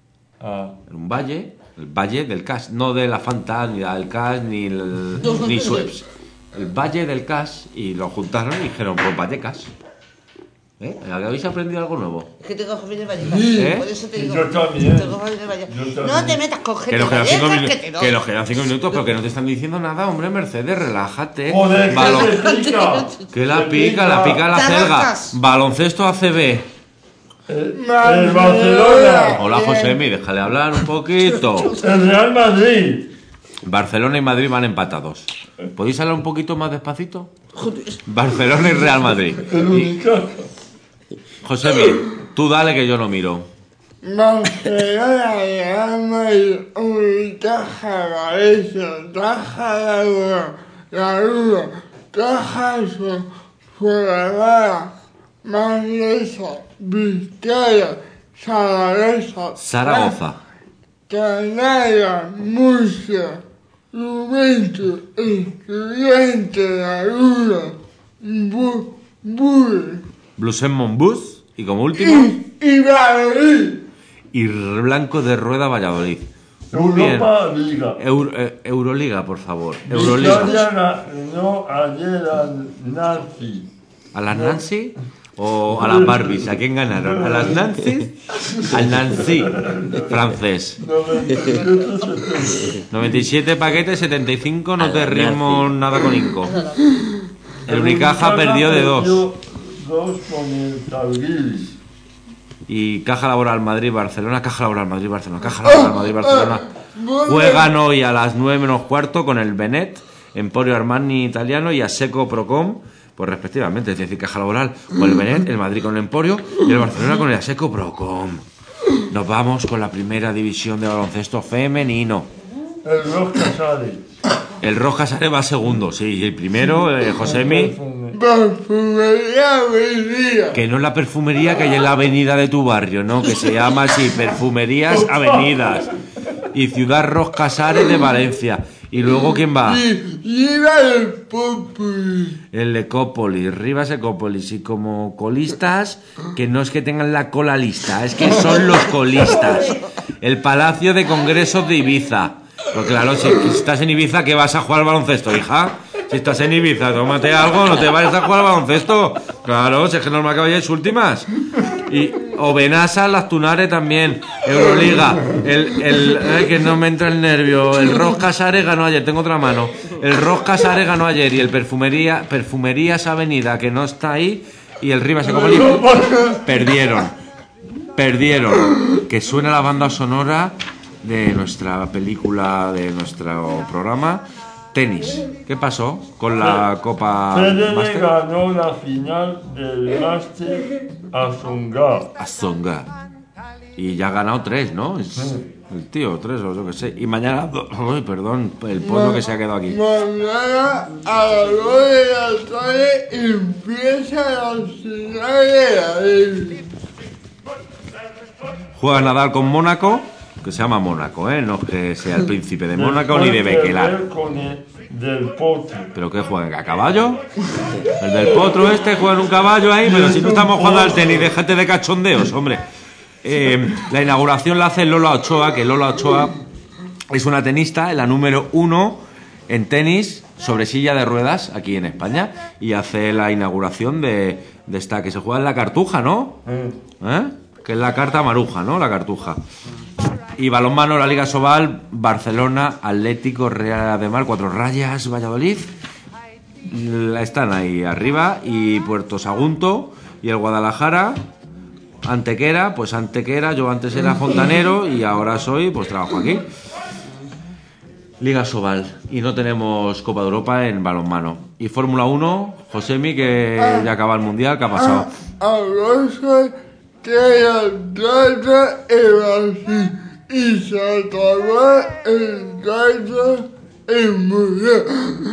Un valle, el valle del Cas, no de la Fanta, ni del Cas, ni el, ni Schweppes. El valle del Cas, y lo juntaron y dijeron, pues Vallecas. ¿Eh? ¿Habéis aprendido algo nuevo? Es que tengo familia de Vallecas. ¿Eh? Por eso te digo. Yo también. Tengo familia de Vallecas. Yo No también. te metas con Que gente nos de quedan cinco Vallecas minutos, que te doy. que nos quedan cinco minutos, pero que no te están diciendo nada, hombre, Mercedes, relájate. Joder, que Balon- te pica. Que la Te pica, la pica la Te celga. arrancas. Baloncesto A C B. El, el Barcelona. Hola, Josemi, déjale hablar un poquito. El Real Madrid. Barcelona y Madrid van empatados. ¿Podéis hablar un poquito más despacito? Barcelona y Real Madrid. El Unicaja. Josemi, tú dale que yo no miro. Barcelona, Real Madrid, Unicaja, Valencia, Taja, la Luna, la Luna, Taja, Fuenlabrada, Manresa, Vizcaya, Zaragoza, Zaragoza. Canarias, Murcia, Juventus, Estudiantes, La Luna, Bu- Bull Blusen Monbus. Y como último, y Valladolid. y Blanco de Rueda Valladolid. Muy bien. Europa Liga. Euro- eh, Euroliga, por favor. Euroliga. Victoria na- no ayer al Nancy. ¿A las Nancy o a las Barbies? ¿A quién ganaron? ¿A las Nancy? Al Nancy, francés. noventa y siete paquetes, setenta y cinco, no te rimo nada con Inco. El Unicaja perdió de dos. Dos con el Zalgiris. Y Caja Laboral Madrid-Barcelona, Caja Laboral Madrid-Barcelona, Caja Laboral Madrid-Barcelona. Juegan hoy a las nueve menos cuarto con el Benet, Emporio Armani italiano y Aseco Procom, pues respectivamente, es decir, Caja Laboral con el Benet, el Madrid con el Emporio y el Barcelona con el Aseco Procom. Nos vamos con la primera división de baloncesto femenino. El Rojas Casares. El Rojas Casares va segundo, sí, y el primero, eh, Josemi, Perfumería Avenida. que no es la perfumería que hay en la avenida de tu barrio, ¿no? Que se llama así, Perfumerías Avenidas. y Ciudad Ros Casares de Valencia. ¿Y luego quién va? Y, y era el Populi. El Ecópolis, Rivas Ecópolis. Y como colistas, que no es que tengan la cola lista, es que son los colistas. El Palacio de Congresos de Ibiza. Pues claro, si estás en Ibiza, ¿qué vas a jugar al baloncesto, hija? Si estás en Ibiza, tómate algo, no te vayas a jugar al baloncesto. Claro, si es que normal que vayáis últimas. Y Obenasa, las Tunares también. Euroliga. El, el, ay, que no me entra el nervio. El Ros Casares ganó ayer, tengo otra mano. El Ros Casares ganó ayer y el Perfumería, Perfumerías Avenida, que no está ahí, y el Rivas Ecópolis perdieron. Perdieron. Que suena la banda sonora de nuestra película, de nuestro programa. Tenis. ¿Qué pasó con la Copa Federer Master? ganó la final del Master a Zonga. A Zonga. Y ya ha ganado tres, ¿no? Es el tío, tres o yo que sé. Y mañana... Uy, perdón, el pollo que se ha quedado aquí. Mañana a las nueve de la tarde empieza la final de la Liga. Juega Nadal con Mónaco, que se llama Mónaco, ¿eh? No es que sea el príncipe de Mónaco ni de Bequelar. Con el del Potro. ¿Pero qué juega? ¿A caballo? El del Potro este juega en un caballo ahí, pero si no estamos jugando al tenis, déjate de cachondeos, hombre. Eh, la inauguración la hace Lola Ochoa, que Lola Ochoa es una tenista, la número uno en tenis sobre silla de ruedas aquí en España, y hace la inauguración de, de esta que se juega en la Cartuja, ¿no? ¿Eh? Que es la carta maruja, ¿no? La Cartuja. Y balonmano, la Liga Sobal, Barcelona, Atlético, Real de Mar, Cuatro Rayas, Valladolid. Están ahí arriba. Y Puerto Sagunto y el Guadalajara. Antequera, pues Antequera, yo antes era fontanero y ahora soy, pues trabajo aquí. Liga Sobal. Y no tenemos Copa de Europa en balonmano. Y Fórmula uno, Josemi, que ya acaba el Mundial, ¿qué ha pasado? Alonso que la trata en Brasil y se acabó el trata en Mundial.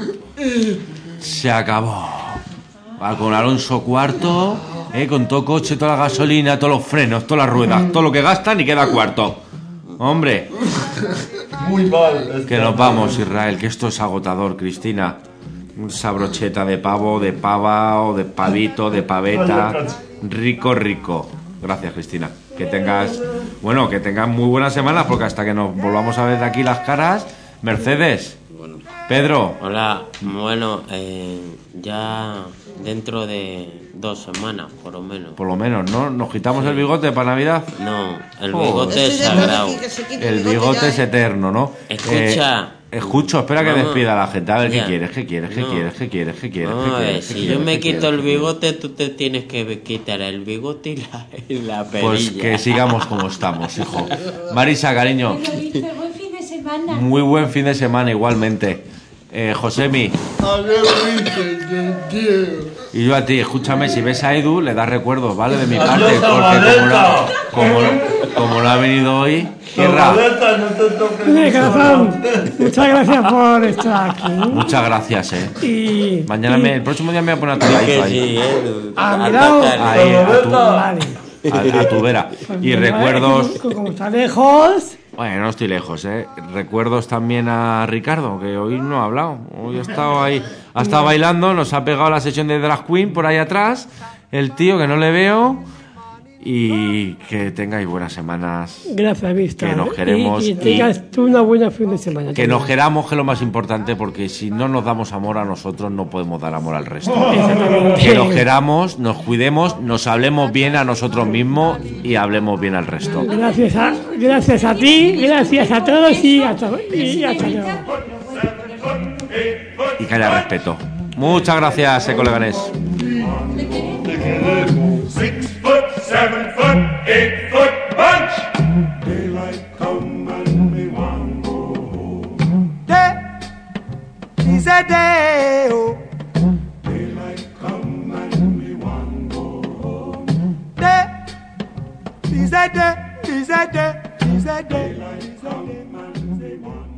Y Se acabó. Va con Alonso cuarto, eh, con todo coche, toda la gasolina, todos los frenos, todas las ruedas, todo lo que gastan y queda cuarto. Hombre. Muy mal. Que nos vamos, Israel, que esto es agotador, Cristina. Esa brocheta de pavo, de pava o de pavito, de paveta. Rico, rico. Gracias, Cristina. Que tengas, bueno, que tengas muy buenas semanas, porque hasta que nos volvamos a ver de aquí las caras. Mercedes. Pedro. Hola, bueno, eh, ya dentro de dos semanas, por lo menos. Por lo menos, ¿no? ¿Nos quitamos el bigote para Navidad? No, el bigote es sagrado. El bigote es eterno, ¿no? Escucha. Eh, escucho, espera que Vamos. despida a la gente. A ver, Ya. ¿qué quieres? ¿Qué quieres? ¿Qué No. quieres? ¿Qué quieres? ¿Qué quieres? Vamos ¿Qué a ver, quieres? ¿Qué si quieres? yo me ¿Qué quito quieres? el bigote, tú te tienes que quitar el bigote y la, y la perilla. Pues que sigamos como estamos, hijo. Marisa, cariño, Buen fin de semana. muy buen fin de semana igualmente. Eh, Josemi, a ver, dice, te quiero. y yo a ti, escúchame, si ves a Edu, le das recuerdos, ¿vale? De mi parte, Adiós, porque como Amaleta. no, como, no- como no ha venido hoy, Tierra, Amaleta, no te toques Oye, el corazón, muchas gracias por estar aquí. muchas gracias, eh. Y, Mañana, y- me, el próximo día me voy a poner a tu ladito Que ahí. sí, eh. Ah, mirado. Ahí, a tu, Vale. a, a tu vera. Y recuerdos, Como, como está lejos. bueno, no estoy lejos, eh. Recuerdos también a Ricardo, que hoy no ha hablado. Hoy ha estado ahí, ha estado bailando, nos ha pegado la sesión de Drag Queen por ahí atrás. El tío, que no le veo. Y que tengáis buenas semanas. Gracias, Vista. Que nos queremos Y, y y- tengas tú una buena fin de semana. Que nos queramos, que es lo más importante, porque si no nos damos amor a nosotros, no podemos dar amor al resto. Exactamente. Que nos queramos, nos cuidemos, nos hablemos bien a nosotros mismos y hablemos bien al resto. Gracias a, gracias a ti, gracias a todos y hasta, y hasta luego. Y que haya respeto. Muchas gracias, Eco Leganés. Six foot, seven foot, eight foot punch. Daylight come and me want go home. Day is a day, oh. Daylight come and me want go home. Day is a day, is a day, is a day. Daylight come and they want